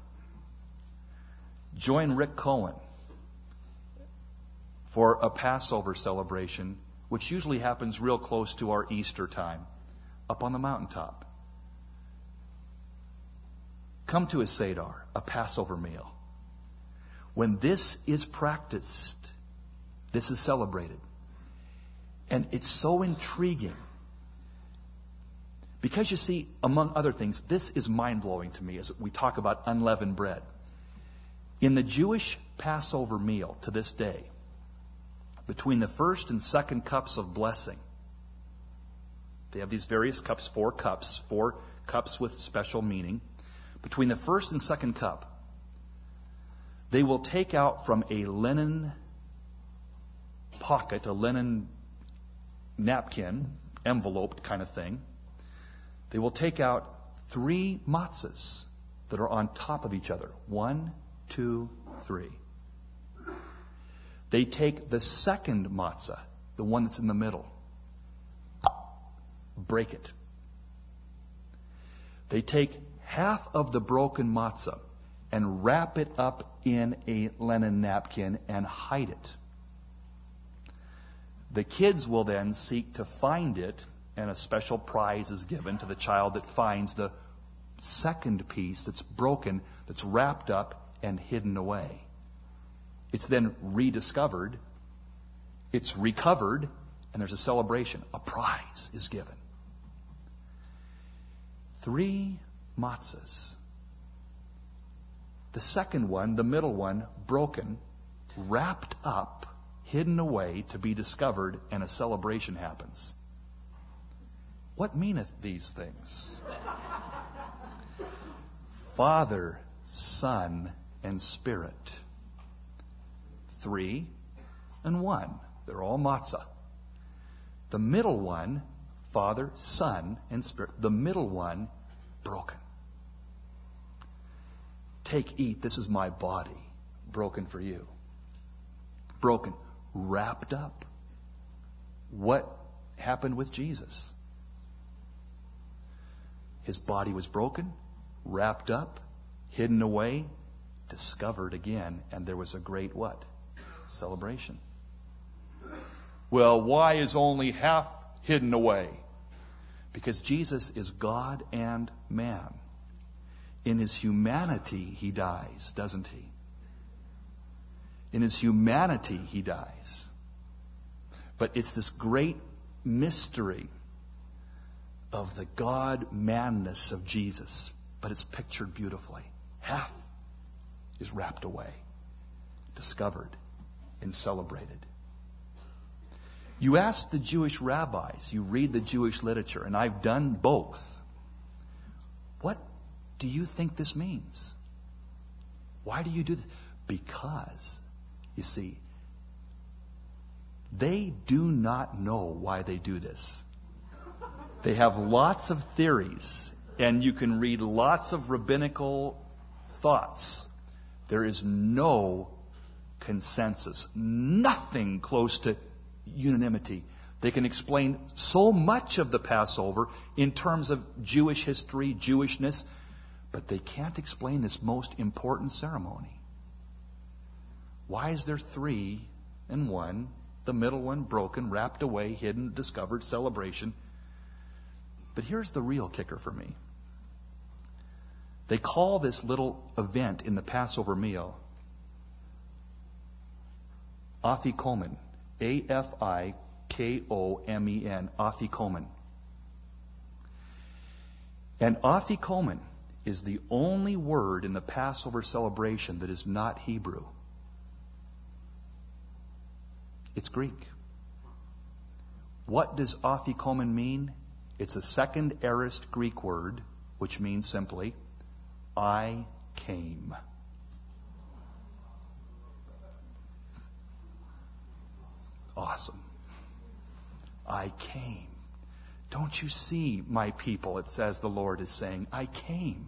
join Rick Cohen for a Passover celebration, which usually happens real close to our Easter time, up on the mountaintop. Come to a Seder, a Passover meal. When this is practiced, this is celebrated. And it's so intriguing. Because you see, among other things, this is mind-blowing to me as we talk about unleavened bread. In the Jewish Passover meal to this day, between the first and second cups of blessing, they have these various cups, four cups, four cups with special meaning. Between the first and second cup, they will take out from a linen pocket, a linen napkin, enveloped kind of thing, they will take out three matzahs that are on top of each other. One, two, three. They take the second matzah, the one that's in the middle, break it. They take half of the broken matzah and wrap it up in a linen napkin and hide it. The kids will then seek to find it, and a special prize is given to the child that finds the second piece that's broken, that's wrapped up and hidden away. It's then rediscovered, it's recovered, and there's a celebration. A prize is given. Three matzahs. The second one, the middle one, broken, wrapped up, hidden away to be discovered, and a celebration happens. What meaneth these things? Father, Son, and Spirit. Three and one. They're all matzah. The middle one, Father, Son, and Spirit. The middle one, broken. Take, eat. This is my body, broken for you. Broken. Wrapped up. What happened with Jesus? His body was broken, wrapped up, hidden away, discovered again, and there was a great what? Celebration. Well, why is only half hidden away? Because Jesus is God and man. In his humanity, he dies, doesn't he? In his humanity, he dies. But it's this great mystery of the God-manness of Jesus, but it's pictured beautifully. Half is wrapped away, discovered, and celebrated. You ask the Jewish rabbis, you read the Jewish literature, and I've done both. What do you think this means? Why do you do this? Because, you see, they do not know why they do this. They have lots of theories, and you can read lots of rabbinical thoughts. There is no consensus, nothing close to unanimity. They can explain so much of the Passover in terms of Jewish history, Jewishness, but they can't explain this most important ceremony. Why is there three and one, the middle one broken, wrapped away, hidden, discovered, celebration? But here's the real kicker for me. They call this little event in the Passover meal Afikomen, A F I K O M E N, Afikomen. And Afikomen is the only word in the Passover celebration that is not Hebrew. It's Greek. What does Afikomen mean? It's a second aorist Greek word, which means simply, I came. Awesome. I came. Don't you see, my people, it says the Lord is saying, I came.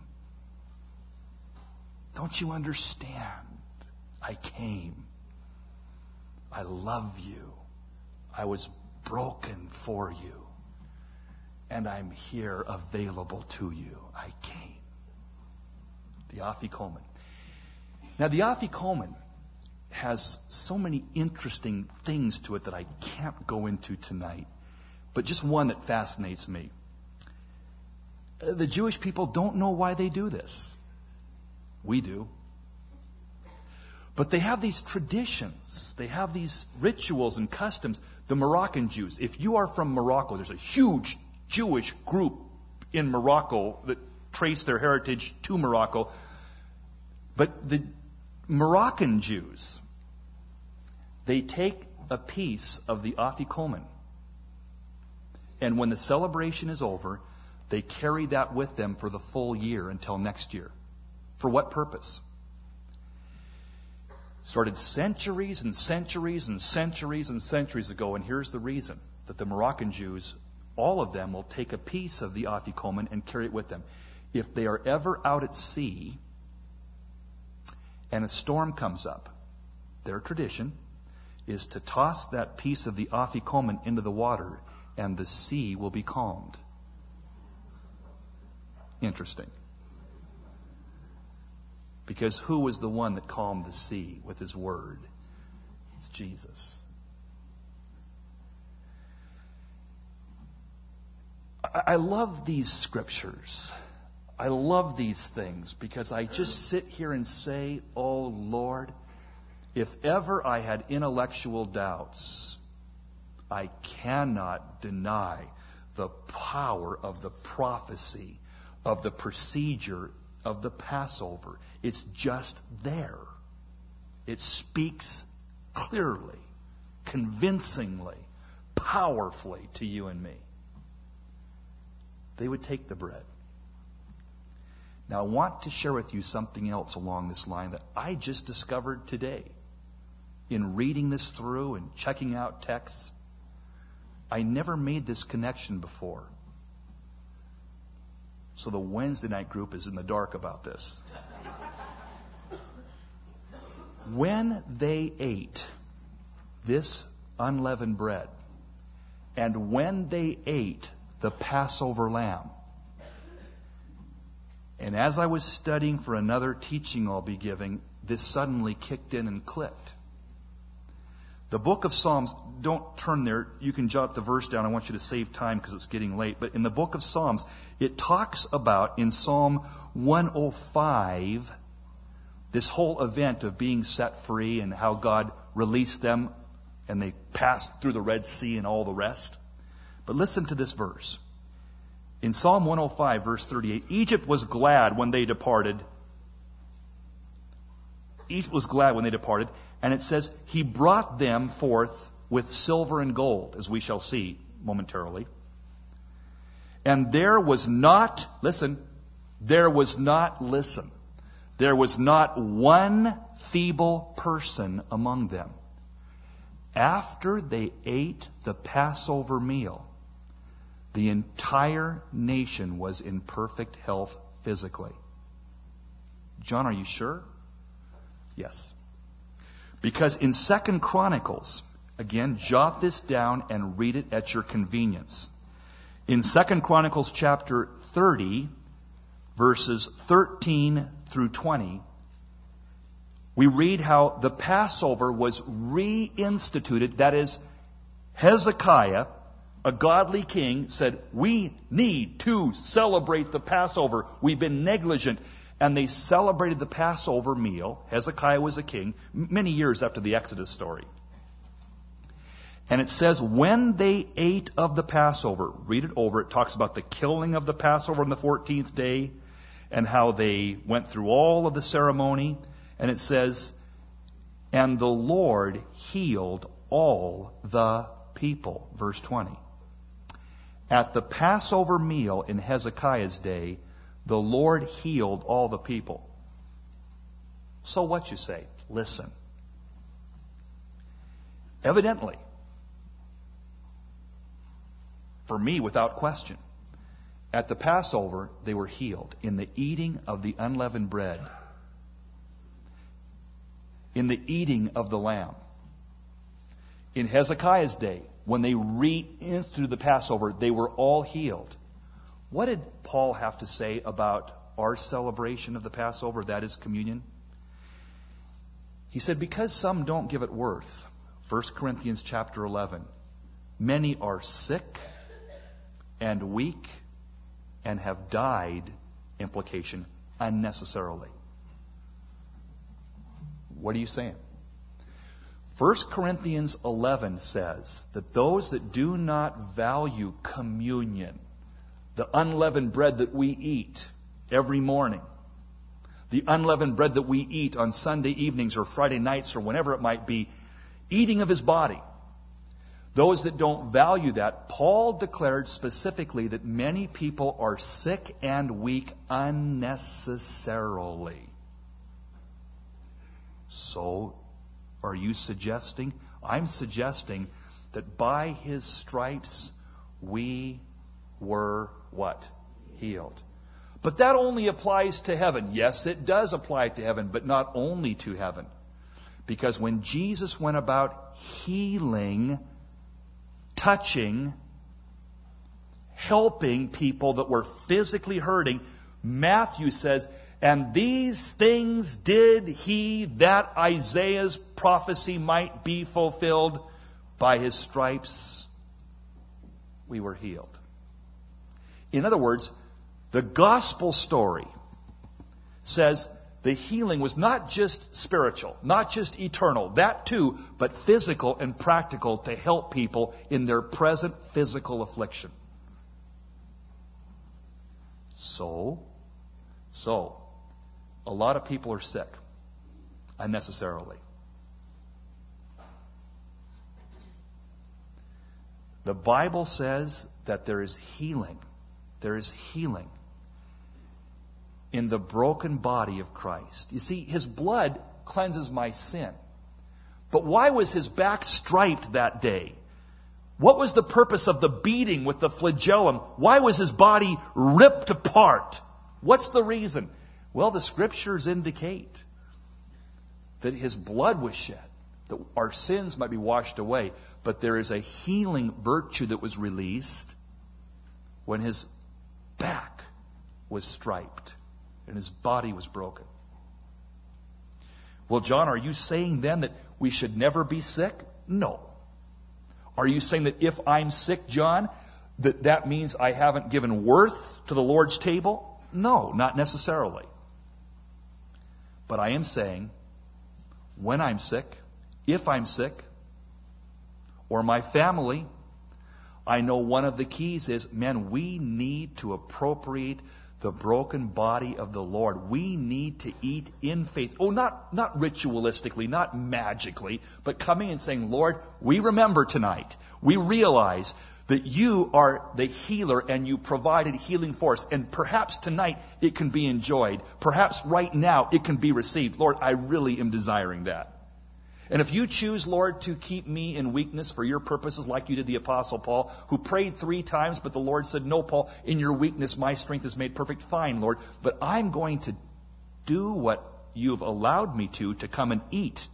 Don't you understand? I came. I love you. I was broken for you. And I'm here available to you. I came. The Afikomen. Now, the Afikomen has so many interesting things to it that I can't go into tonight. But just one that fascinates me. The Jewish people don't know why they do this. We do. But they have these traditions. They have these rituals and customs. The Moroccan Jews. If you are from Morocco, there's a huge Jewish group in Morocco that trace their heritage to Morocco. But the Moroccan Jews, they take a piece of the Afikomen. And when the celebration is over, they carry that with them for the full year until next year. For what purpose? Started centuries and centuries and centuries and centuries ago, and here's the reason that the Moroccan Jews, all of them, will take a piece of the Afikomen and carry it with them. If they are ever out at sea and a storm comes up, their tradition is to toss that piece of the Afikomen into the water, and the sea will be calmed. Interesting. Because who was the one that calmed the sea with his word? It's Jesus. I love these scriptures. I love these things because I just sit here and say, oh Lord, if ever I had intellectual doubts, I cannot deny the power of the prophecy, of the procedure of the Passover. It's just there. It speaks clearly, convincingly, powerfully to you and me. They would take the bread. Now, I want to share with you something else along this line that I just discovered today in reading this through and checking out texts. I never made this connection before. So the Wednesday night group is in the dark about this. When they ate this unleavened bread, and when they ate the Passover lamb, and as I was studying for another teaching I'll be giving, this suddenly kicked in and clicked. The book of Psalms, don't turn there. You can jot the verse down. I want you to save time because it's getting late. But in the book of Psalms, it talks about, in Psalm one oh five, this whole event of being set free and how God released them and they passed through the Red Sea and all the rest. But listen to this verse. In Psalm one oh five, verse thirty-eight, Egypt was glad when they departed. Egypt was glad when they departed. And it says, He brought them forth with silver and gold, as we shall see momentarily. And there was not, listen, there was not, listen, there was not one feeble person among them. After they ate the Passover meal, the entire nation was in perfect health physically. John, are you sure? Yes. Because in Second Chronicles, again, jot this down and read it at your convenience. In Second Chronicles chapter thirty, verses thirteen through twenty, we read how the Passover was reinstituted. That is, Hezekiah, a godly king, said, we need to celebrate the Passover. We've been negligent. And they celebrated the Passover meal. Hezekiah was a king, many years after the Exodus story. And it says, when they ate of the Passover, read it over, it talks about the killing of the Passover on the fourteenth day, and how they went through all of the ceremony. And it says, and the Lord healed all the people. Verse twenty. At the Passover meal in Hezekiah's day, the Lord healed all the people. So what you say? Listen. Evidently, for me, without question, at the Passover, they were healed in the eating of the unleavened bread, in the eating of the lamb. In Hezekiah's day, when they reinstituted the Passover, they were all healed. What did Paul have to say about our celebration of the Passover, that is communion? He said, because some don't give it worth, First Corinthians chapter eleven, many are sick and weak and have died, implication, unnecessarily. What are you saying? First Corinthians eleven says that those that do not value communion, the unleavened bread that we eat every morning, the unleavened bread that we eat on Sunday evenings or Friday nights or whenever it might be, eating of his body, those that don't value that, Paul declared specifically that many people are sick and weak unnecessarily. So, are you suggesting? I'm suggesting that by his stripes we were what? Healed. But that only applies to heaven. Yes, it does apply to heaven, but not only to heaven. Because when Jesus went about healing, touching, helping people that were physically hurting, Matthew says, and these things did he, that Isaiah's prophecy might be fulfilled. By his stripes we were healed. In other words, the gospel story says the healing was not just spiritual, not just eternal, that too, but physical and practical to help people in their present physical affliction. So, so, a lot of people are sick unnecessarily. The Bible says that there is healing. There is healing in the broken body of Christ. You see, his blood cleanses my sin. But why was his back striped that day? What was the purpose of the beating with the flagellum? Why was his body ripped apart? What's the reason? Well, the scriptures indicate that his blood was shed, that our sins might be washed away. But there is a healing virtue that was released when his back was striped and his body was broken. Well, John, are you saying then that we should never be sick? No. Are you saying that if I'm sick, John, that that means I haven't given worth to the Lord's table? No, not necessarily. But I am saying, when I'm sick, if I'm sick, or my family, I know one of the keys is, man, we need to appropriate the broken body of the Lord. We need to eat in faith. Oh, not, not ritualistically, not magically, but coming and saying, Lord, we remember tonight. We realize that you are the healer and you provided healing for us. And perhaps tonight it can be enjoyed. Perhaps right now it can be received. Lord, I really am desiring that. And if you choose, Lord, to keep me in weakness for your purposes, like you did the Apostle Paul, who prayed three times, but the Lord said, no, Paul, in your weakness my strength is made perfect. Fine, Lord, but I'm going to do what you've allowed me to, to come and eat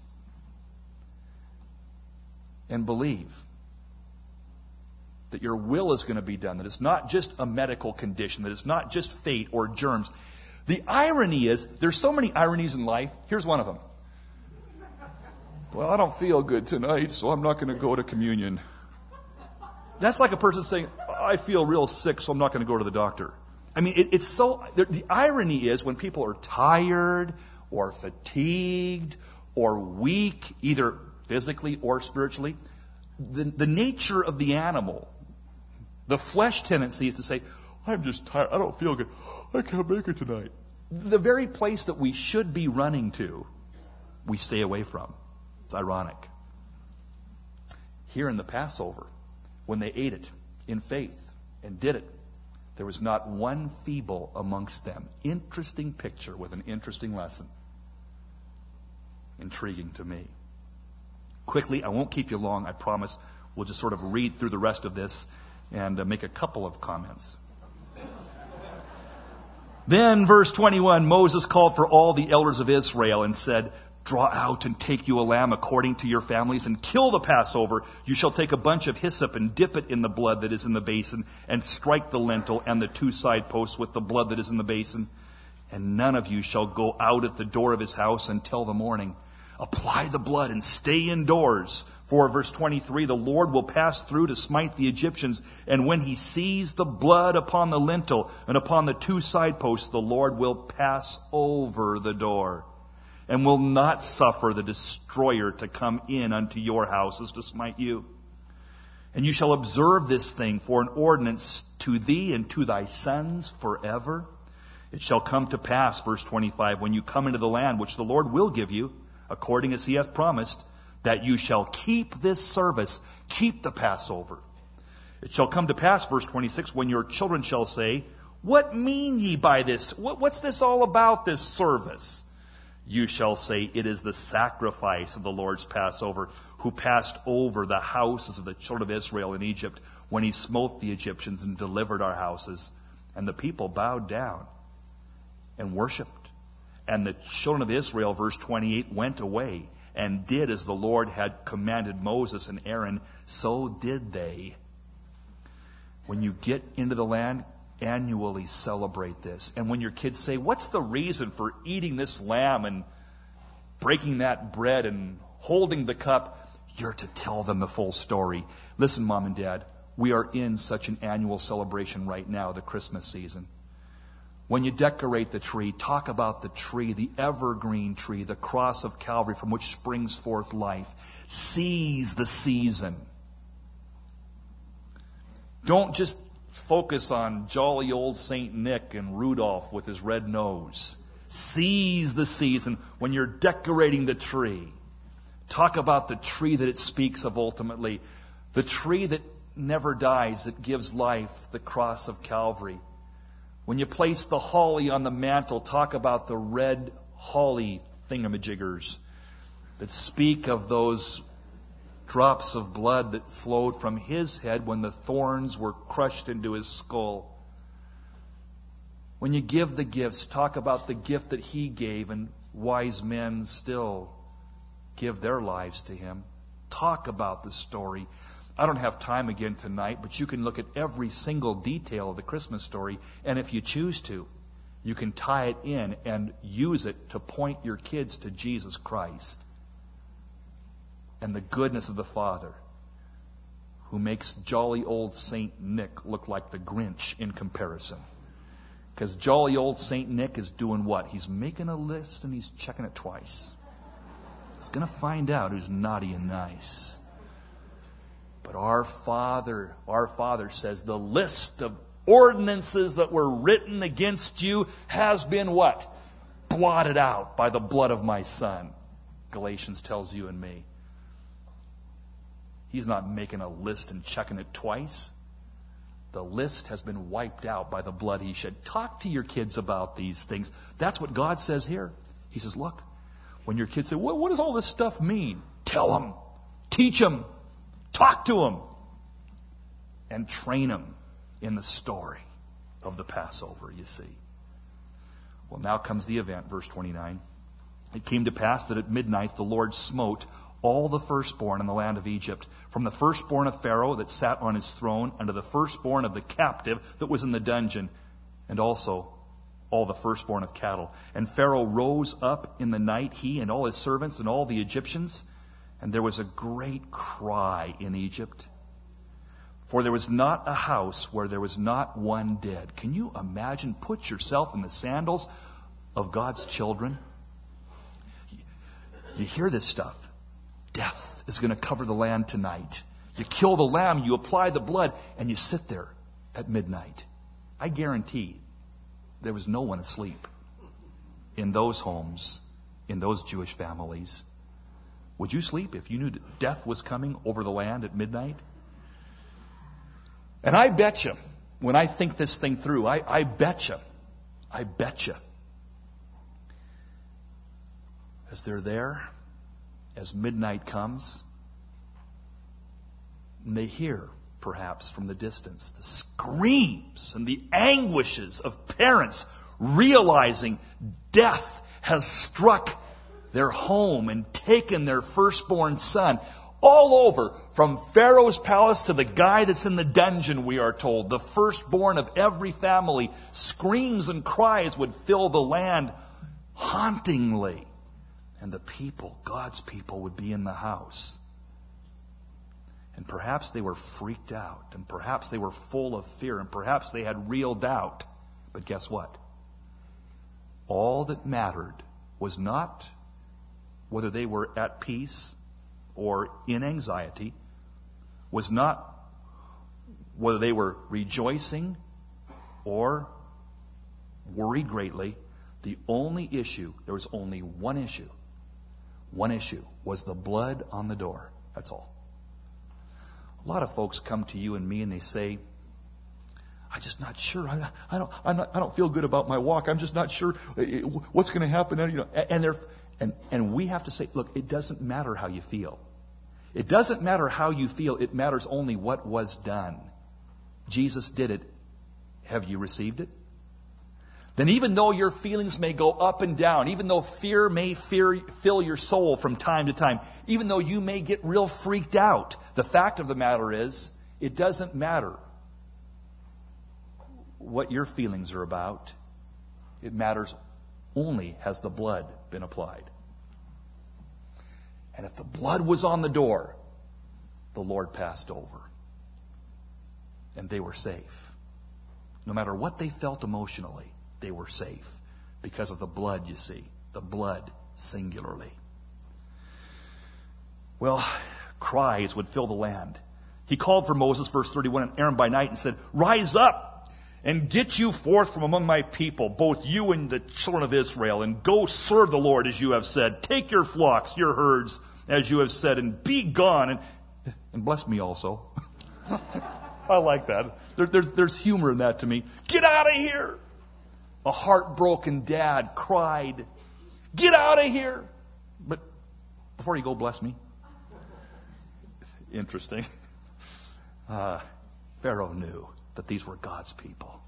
and believe that your will is going to be done, that it's not just a medical condition, that it's not just fate or germs. The irony is, there's so many ironies in life. Here's one of them. Well, I don't feel good tonight, so I'm not going to go to communion. That's like a person saying, I feel real sick, so I'm not going to go to the doctor. I mean, it, it's so, the, the irony is when people are tired or fatigued or weak, either physically or spiritually, the, the nature of the animal, the flesh tendency is to say, I'm just tired. I don't feel good. I can't make it tonight. The very place that we should be running to, we stay away from. It's ironic. Here in the Passover, when they ate it in faith and did it, there was not one feeble amongst them. Interesting picture with an interesting lesson. Intriguing to me. Quickly, I won't keep you long, I promise. We'll just sort of read through the rest of this and uh, make a couple of comments. Then, verse twenty-one, Moses called for all the elders of Israel and said, draw out and take you a lamb according to your families and kill the Passover. You shall take a bunch of hyssop and dip it in the blood that is in the basin and strike the lintel and the two side posts with the blood that is in the basin. And none of you shall go out at the door of his house until the morning. Apply the blood and stay indoors. For, verse twenty-three, the Lord will pass through to smite the Egyptians. And when he sees the blood upon the lintel and upon the two side posts, the Lord will pass over the door and will not suffer the destroyer to come in unto your houses to smite you. And you shall observe this thing for an ordinance to thee and to thy sons forever. It shall come to pass, verse twenty-five, when you come into the land which the Lord will give you, according as he hath promised, that you shall keep this service, keep the Passover. It shall come to pass, verse twenty-six, when your children shall say, what mean ye by this? What, what's this all about, this service? You shall say, it is the sacrifice of the Lord's Passover, who passed over the houses of the children of Israel in Egypt, when he smote the Egyptians and delivered our houses. And the people bowed down and worshipped. And the children of Israel, verse twenty-eight, went away and did as the Lord had commanded Moses and Aaron, so did they. When you get into the land, annually celebrate this. And when your kids say, what's the reason for eating this lamb and breaking that bread and holding the cup, you're to tell them the full story. Listen, Mom and Dad, we are in such an annual celebration right now, the Christmas season. When you decorate the tree, talk about the tree, the evergreen tree, the cross of Calvary from which springs forth life. Seize the season. Don't just focus on jolly old Saint Nick and Rudolph with his red nose. Seize the season when you're decorating the tree. Talk about the tree that it speaks of ultimately. The tree that never dies, that gives life, the cross of Calvary. When you place the holly on the mantle, talk about the red holly thingamajiggers that speak of those drops of blood that flowed from his head when the thorns were crushed into his skull. When you give the gifts, talk about the gift that he gave, and wise men still give their lives to him. Talk about the story. I don't have time again tonight, but you can look at every single detail of the Christmas story, and if you choose to, you can tie it in and use it to point your kids to Jesus Christ and the goodness of the Father, who makes jolly old Saint Nick look like the Grinch in comparison. Because jolly old Saint Nick is doing what? He's making a list and he's checking it twice. He's going to find out who's naughty and nice. But our Father, our Father says the list of ordinances that were written against you has been what? Blotted out by the blood of my Son. Galatians tells you and me. He's not making a list and checking it twice. The list has been wiped out by the blood he shed. Talk to your kids about these things. That's what God says here. He says, look, when your kids say, what, what does all this stuff mean? Tell them. Teach them. Talk to them. And train them in the story of the Passover, you see. Well, now comes the event, verse twenty-nine. It came to pass that at midnight the Lord smote all the firstborn in the land of Egypt, from the firstborn of Pharaoh that sat on his throne, unto the firstborn of the captive that was in the dungeon, and also all the firstborn of cattle. And Pharaoh rose up in the night, he and all his servants and all the Egyptians, and there was a great cry in Egypt. For there was not a house where there was not one dead. Can you imagine? Put yourself in the sandals of God's children. You hear this stuff. Death is going to cover the land tonight. You kill the lamb, you apply the blood, and you sit there at midnight. I guarantee there was no one asleep in those homes, in those Jewish families. Would you sleep if you knew that death was coming over the land at midnight? And I bet you, when I think this thing through, I, I bet you, I bet you, as they're there, as midnight comes, and they hear, perhaps from the distance, the screams and the anguishes of parents realizing death has struck their home and taken their firstborn son. All over, from Pharaoh's palace to the guy that's in the dungeon, we are told. The firstborn of every family, screams and cries would fill the land hauntingly. And the people, God's people, would be in the house. And perhaps they were freaked out, and perhaps they were full of fear, and perhaps they had real doubt. But guess what? All that mattered was not whether they were at peace or in anxiety, was not whether they were rejoicing or worried greatly. The only issue, there was only one issue. One issue was the blood on the door. That's all. A lot of folks come to you and me and they say, I'm just not sure. I, I don't. I'm not, I don't feel good about my walk. I'm just not sure what's going to happen. You know, and they're, and and we have to say, look, it doesn't matter how you feel. It doesn't matter how you feel. It matters only what was done. Jesus did it. Have you received it? Then even though your feelings may go up and down, even though fear may fear, fill your soul from time to time, even though you may get real freaked out, the fact of the matter is, it doesn't matter what your feelings are about. It matters only has the blood been applied. And if the blood was on the door, the Lord passed over. And they were safe. No matter what they felt emotionally, they were safe. Because of the blood, you see. The blood, singularly. Well, cries would fill the land. He called for Moses, verse thirty-one, and Aaron by night and said, Rise up and get you forth from among my people, both you and the children of Israel, and go serve the Lord as you have said. Take your flocks, your herds, as you have said, and be gone. And, and bless me also. I like that. There, there's, there's humor in that to me. Get out of here. A heartbroken dad cried, Get out of here. But before you go, bless me. Interesting. Uh, Pharaoh knew that these were God's people.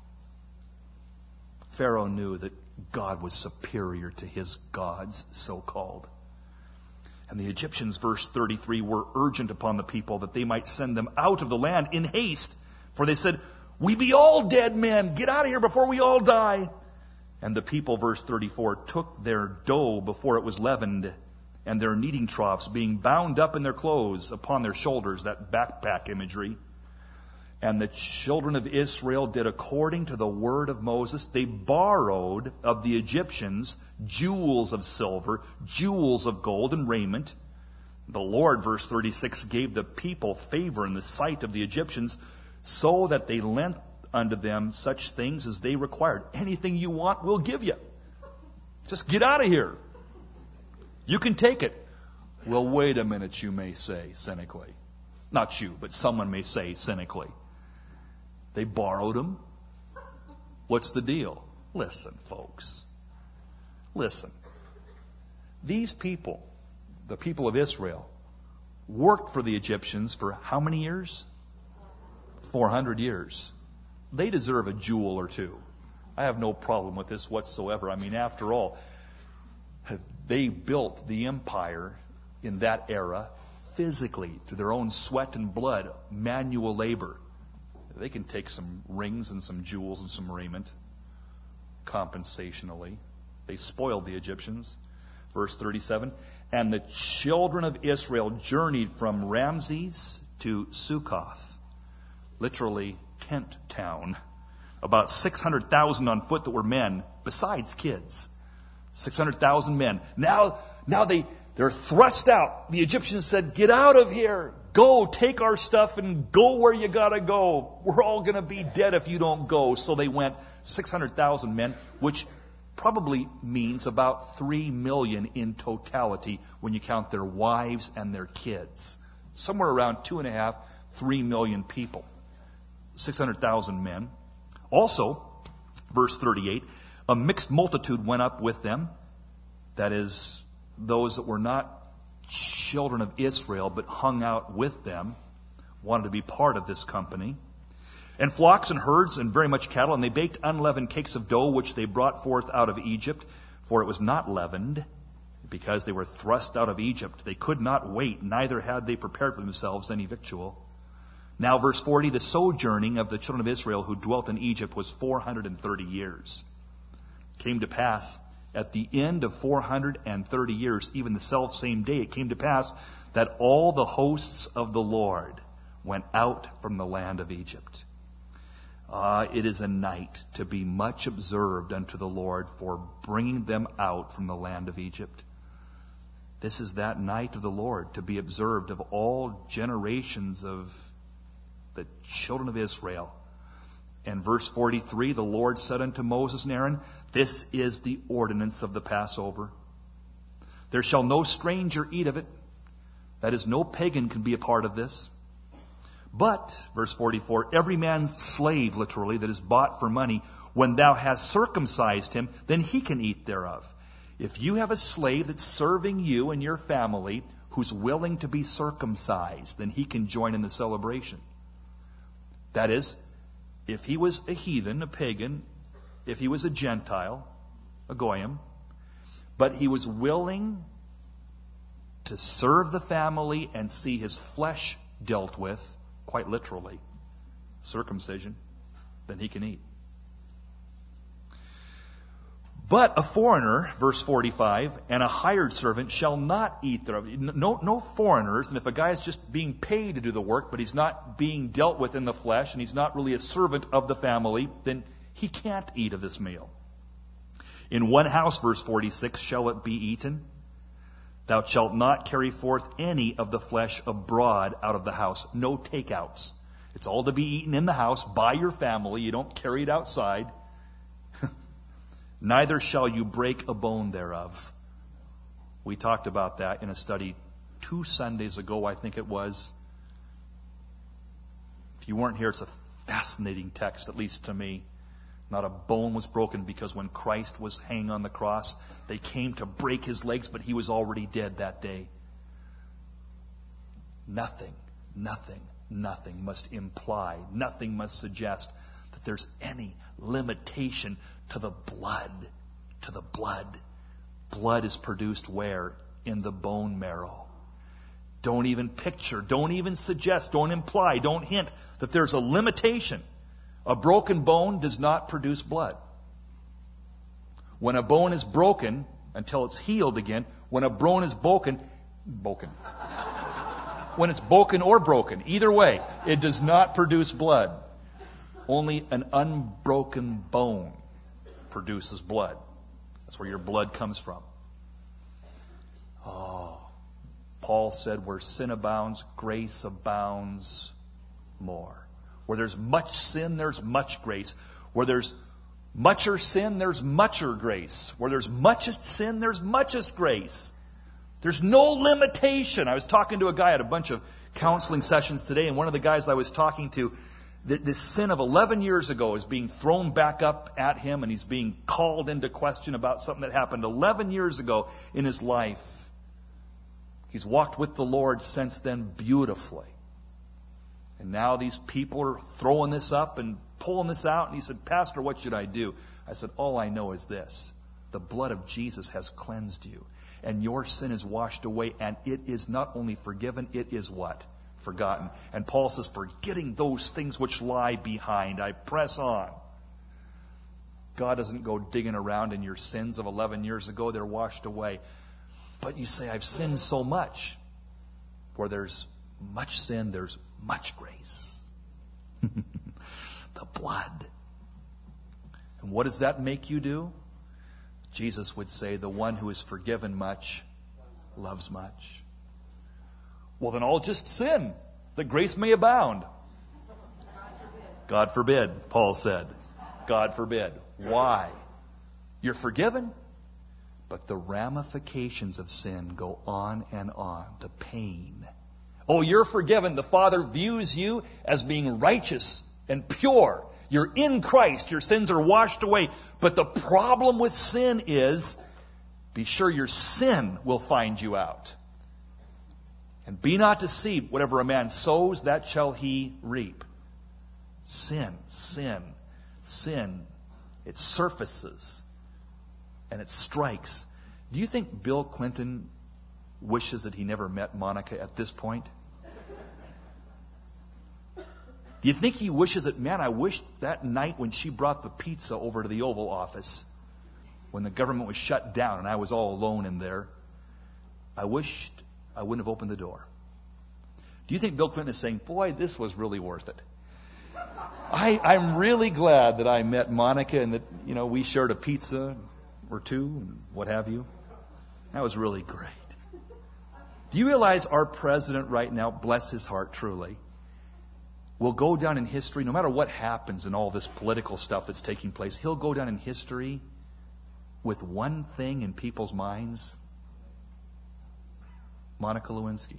Pharaoh knew that God was superior to his gods, so-called. And the Egyptians, verse thirty-three, were urgent upon the people that they might send them out of the land in haste. For they said, We be all dead men. Get out of here before we all die. And the people, verse thirty-four, took their dough before it was leavened, and their kneading troughs being bound up in their clothes upon their shoulders, that backpack imagery. And the children of Israel did according to the word of Moses. They borrowed of the Egyptians jewels of silver, jewels of gold, and raiment. The Lord, verse thirty-six, gave the people favor in the sight of the Egyptians, so that they lent unto them such things as they required. Anything you want, we'll give you. Just get out of here. You can take it. Well, wait a minute, you may say cynically. Not you, but someone may say cynically. They borrowed them. What's the deal? Listen, folks. Listen. These people, the people of Israel, worked for the Egyptians for how many years? four hundred years. They deserve a jewel or two. I have no problem with this whatsoever. I mean, after all, they built the empire in that era physically through their own sweat and blood, manual labor. They can take some rings and some jewels and some raiment compensationally. They spoiled the Egyptians. Verse thirty-seven, and the children of Israel journeyed from Ramses to Succoth, literally tent town, about six hundred thousand on foot that were men, besides kids. six hundred thousand men. Now, now they, They're thrust out. The Egyptians said, get out of here. Go, take our stuff and go where you gotta go. We're all gonna be dead if you don't go. So they went, six hundred thousand men, which probably means about three million in totality when you count their wives and their kids. Somewhere around two and a half, three million people. six hundred thousand men. Also, verse thirty-eight, a mixed multitude went up with them. That is, those that were not children of Israel, but hung out with them, wanted to be part of this company. And flocks and herds and very much cattle, and they baked unleavened cakes of dough, which they brought forth out of Egypt, for it was not leavened, because they were thrust out of Egypt. They could not wait, neither had they prepared for themselves any victual. Now, verse forty, the sojourning of the children of Israel who dwelt in Egypt was four hundred thirty years. It came to pass, at the end of four hundred thirty years, even the self-same day, it came to pass that all the hosts of the Lord went out from the land of Egypt. Ah, it is a night to be much observed unto the Lord for bringing them out from the land of Egypt. This is that night of the Lord to be observed of all generations of the children of Israel. And verse forty-three, the Lord said unto Moses and Aaron, this is the ordinance of the Passover. There shall no stranger eat of it. That is, no pagan can be a part of this. But, verse forty-four, every man's slave, literally, that is bought for money, when thou hast circumcised him, then he can eat thereof. If you have a slave that's serving you and your family, who's willing to be circumcised, then he can join in the celebration. That is, if he was a heathen, a pagan, if he was a Gentile, a goyim, but he was willing to serve the family and see his flesh dealt with, quite literally, circumcision, then he can eat. But a foreigner, verse forty-five, and a hired servant shall not eat thereof. No, no foreigners, and if a guy is just being paid to do the work, but he's not being dealt with in the flesh, and he's not really a servant of the family, then he can't eat of this meal. In one house, verse forty-six, shall it be eaten. Thou shalt not carry forth any of the flesh abroad out of the house. No takeouts. It's all to be eaten in the house by your family. You don't carry it outside. Neither shall you break a bone thereof. We talked about that in a study two Sundays ago, I think it was. If you weren't here, it's a fascinating text, at least to me. Not a bone was broken, because when Christ was hanging on the cross, they came to break his legs, but he was already dead that day. Nothing, nothing, nothing must imply, nothing must suggest that there's any limitation to the blood, to the blood. Blood is produced where? In the bone marrow. Don't even picture, don't even suggest, don't imply, don't hint that there's a limitation. A broken bone does not produce blood. When a bone is broken, until it's healed again, when a bone is broken, broken. When it's broken or broken, either way, it does not produce blood. Only an unbroken bone produces blood. That's where your blood comes from. Oh, Paul said, where sin abounds, grace abounds more. Where there's much sin, there's much grace. Where there's mucher sin, there's mucher grace. Where there's muchest sin, there's muchest grace. There's no limitation. I was talking to a guy at a bunch of counseling sessions today, and one of the guys I was talking to, this sin of eleven years ago is being thrown back up at him, and he's being called into question about something that happened eleven years ago in his life. He's walked with the Lord since then beautifully. And now these people are throwing this up and pulling this out. And he said, Pastor, what should I do? I said, all I know is this. The blood of Jesus has cleansed you. And your sin is washed away. And it is not only forgiven, it is what? Forgotten. And Paul says, forgetting those things which lie behind, I press on. God doesn't go digging around in your sins of eleven years ago. They're washed away. But you say, I've sinned so much. Where there's much sin, there's much grace. The blood. And what does that make you do? Jesus would say, the one who is forgiven much loves much. Well, then I'll just sin, that grace may abound. God forbid, Paul said. God forbid. Why? You're forgiven, but the ramifications of sin go on and on to pain. Oh, you're forgiven. The Father views you as being righteous and pure. You're in Christ. Your sins are washed away. But the problem with sin is, be sure your sin will find you out. And be not deceived. Whatever a man sows, that shall he reap. Sin, sin, sin. It surfaces and it strikes. Do you think Bill Clinton wishes that he never met Monica at this point? Do you think he wishes that, man, I wish that night when she brought the pizza over to the Oval Office, when the government was shut down and I was all alone in there, I wished I wouldn't have opened the door. Do you think Bill Clinton is saying, boy, this was really worth it? I, I'm really glad that I met Monica and that, you know, we shared a pizza or two and what have you. That was really great. Do you realize our president right now, bless his heart truly, will go down in history, no matter what happens in all this political stuff that's taking place, he'll go down in history with one thing in people's minds: Monica Lewinsky.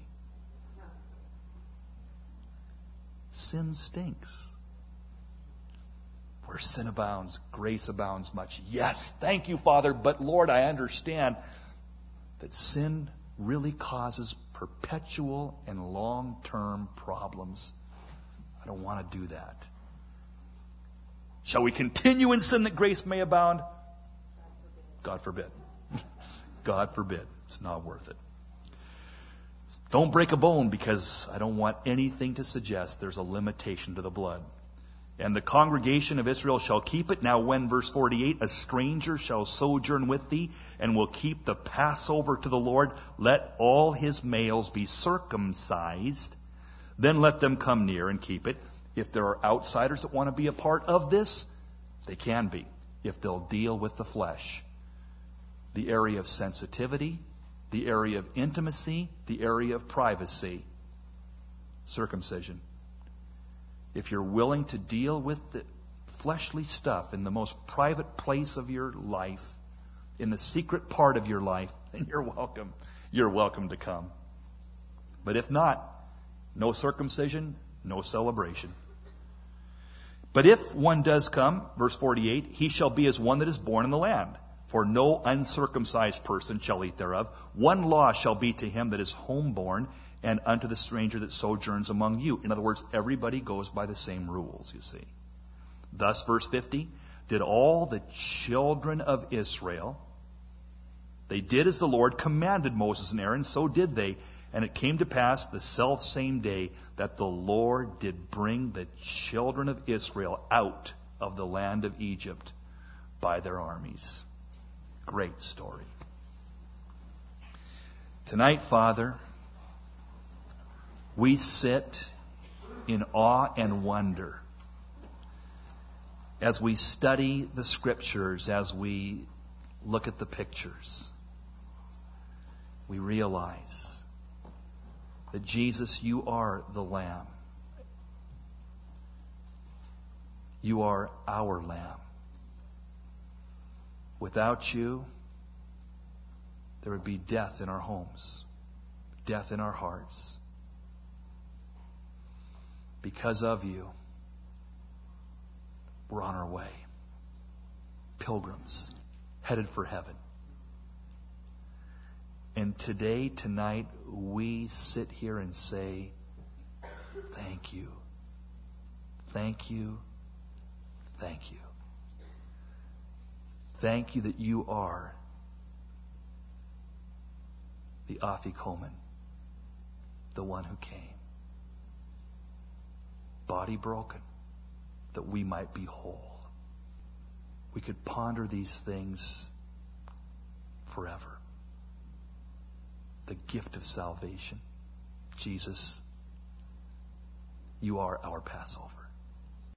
Sin stinks. Where sin abounds, grace abounds much. Yes, thank you, Father, but Lord, I understand that sin really causes perpetual and long-term problems. I don't want to do that. Shall we continue in sin that grace may abound? God forbid. God forbid. It's not worth it. Don't break a bone, because I don't want anything to suggest there's a limitation to the blood. And the congregation of Israel shall keep it. Now when, verse forty-eight, a stranger shall sojourn with thee and will keep the Passover to the Lord, let all his males be circumcised. Then let them come near and keep it. If there are outsiders that want to be a part of this, they can be, if they'll deal with the flesh. The area of sensitivity, the area of intimacy, the area of privacy. Circumcision. If you're willing to deal with the fleshly stuff in the most private place of your life, in the secret part of your life, then you're welcome. You're welcome to come. But if not, no circumcision, no celebration. But if one does come, verse forty-eight, he shall be as one that is born in the land. For no uncircumcised person shall eat thereof. One law shall be to him that is homeborn, and unto the stranger that sojourns among you. In other words, everybody goes by the same rules, you see. Thus, verse fifty, did all the children of Israel, they did as the Lord commanded Moses and Aaron, so did they. And it came to pass the self same day that the Lord did bring the children of Israel out of the land of Egypt by their armies. Great story. Tonight, Father, we sit in awe and wonder as we study the Scriptures, as we look at the pictures. We realize that, Jesus, you are the Lamb. You are our Lamb. Without you, there would be death in our homes, death in our hearts. Because of you, we're on our way. Pilgrims, headed for heaven. And today, tonight, we sit here and say, thank you. Thank you. Thank you. Thank you that you are the Afikomen, the one who came. Body broken, that we might be whole. We could ponder these things forever. The gift of salvation. Jesus, you are our Passover.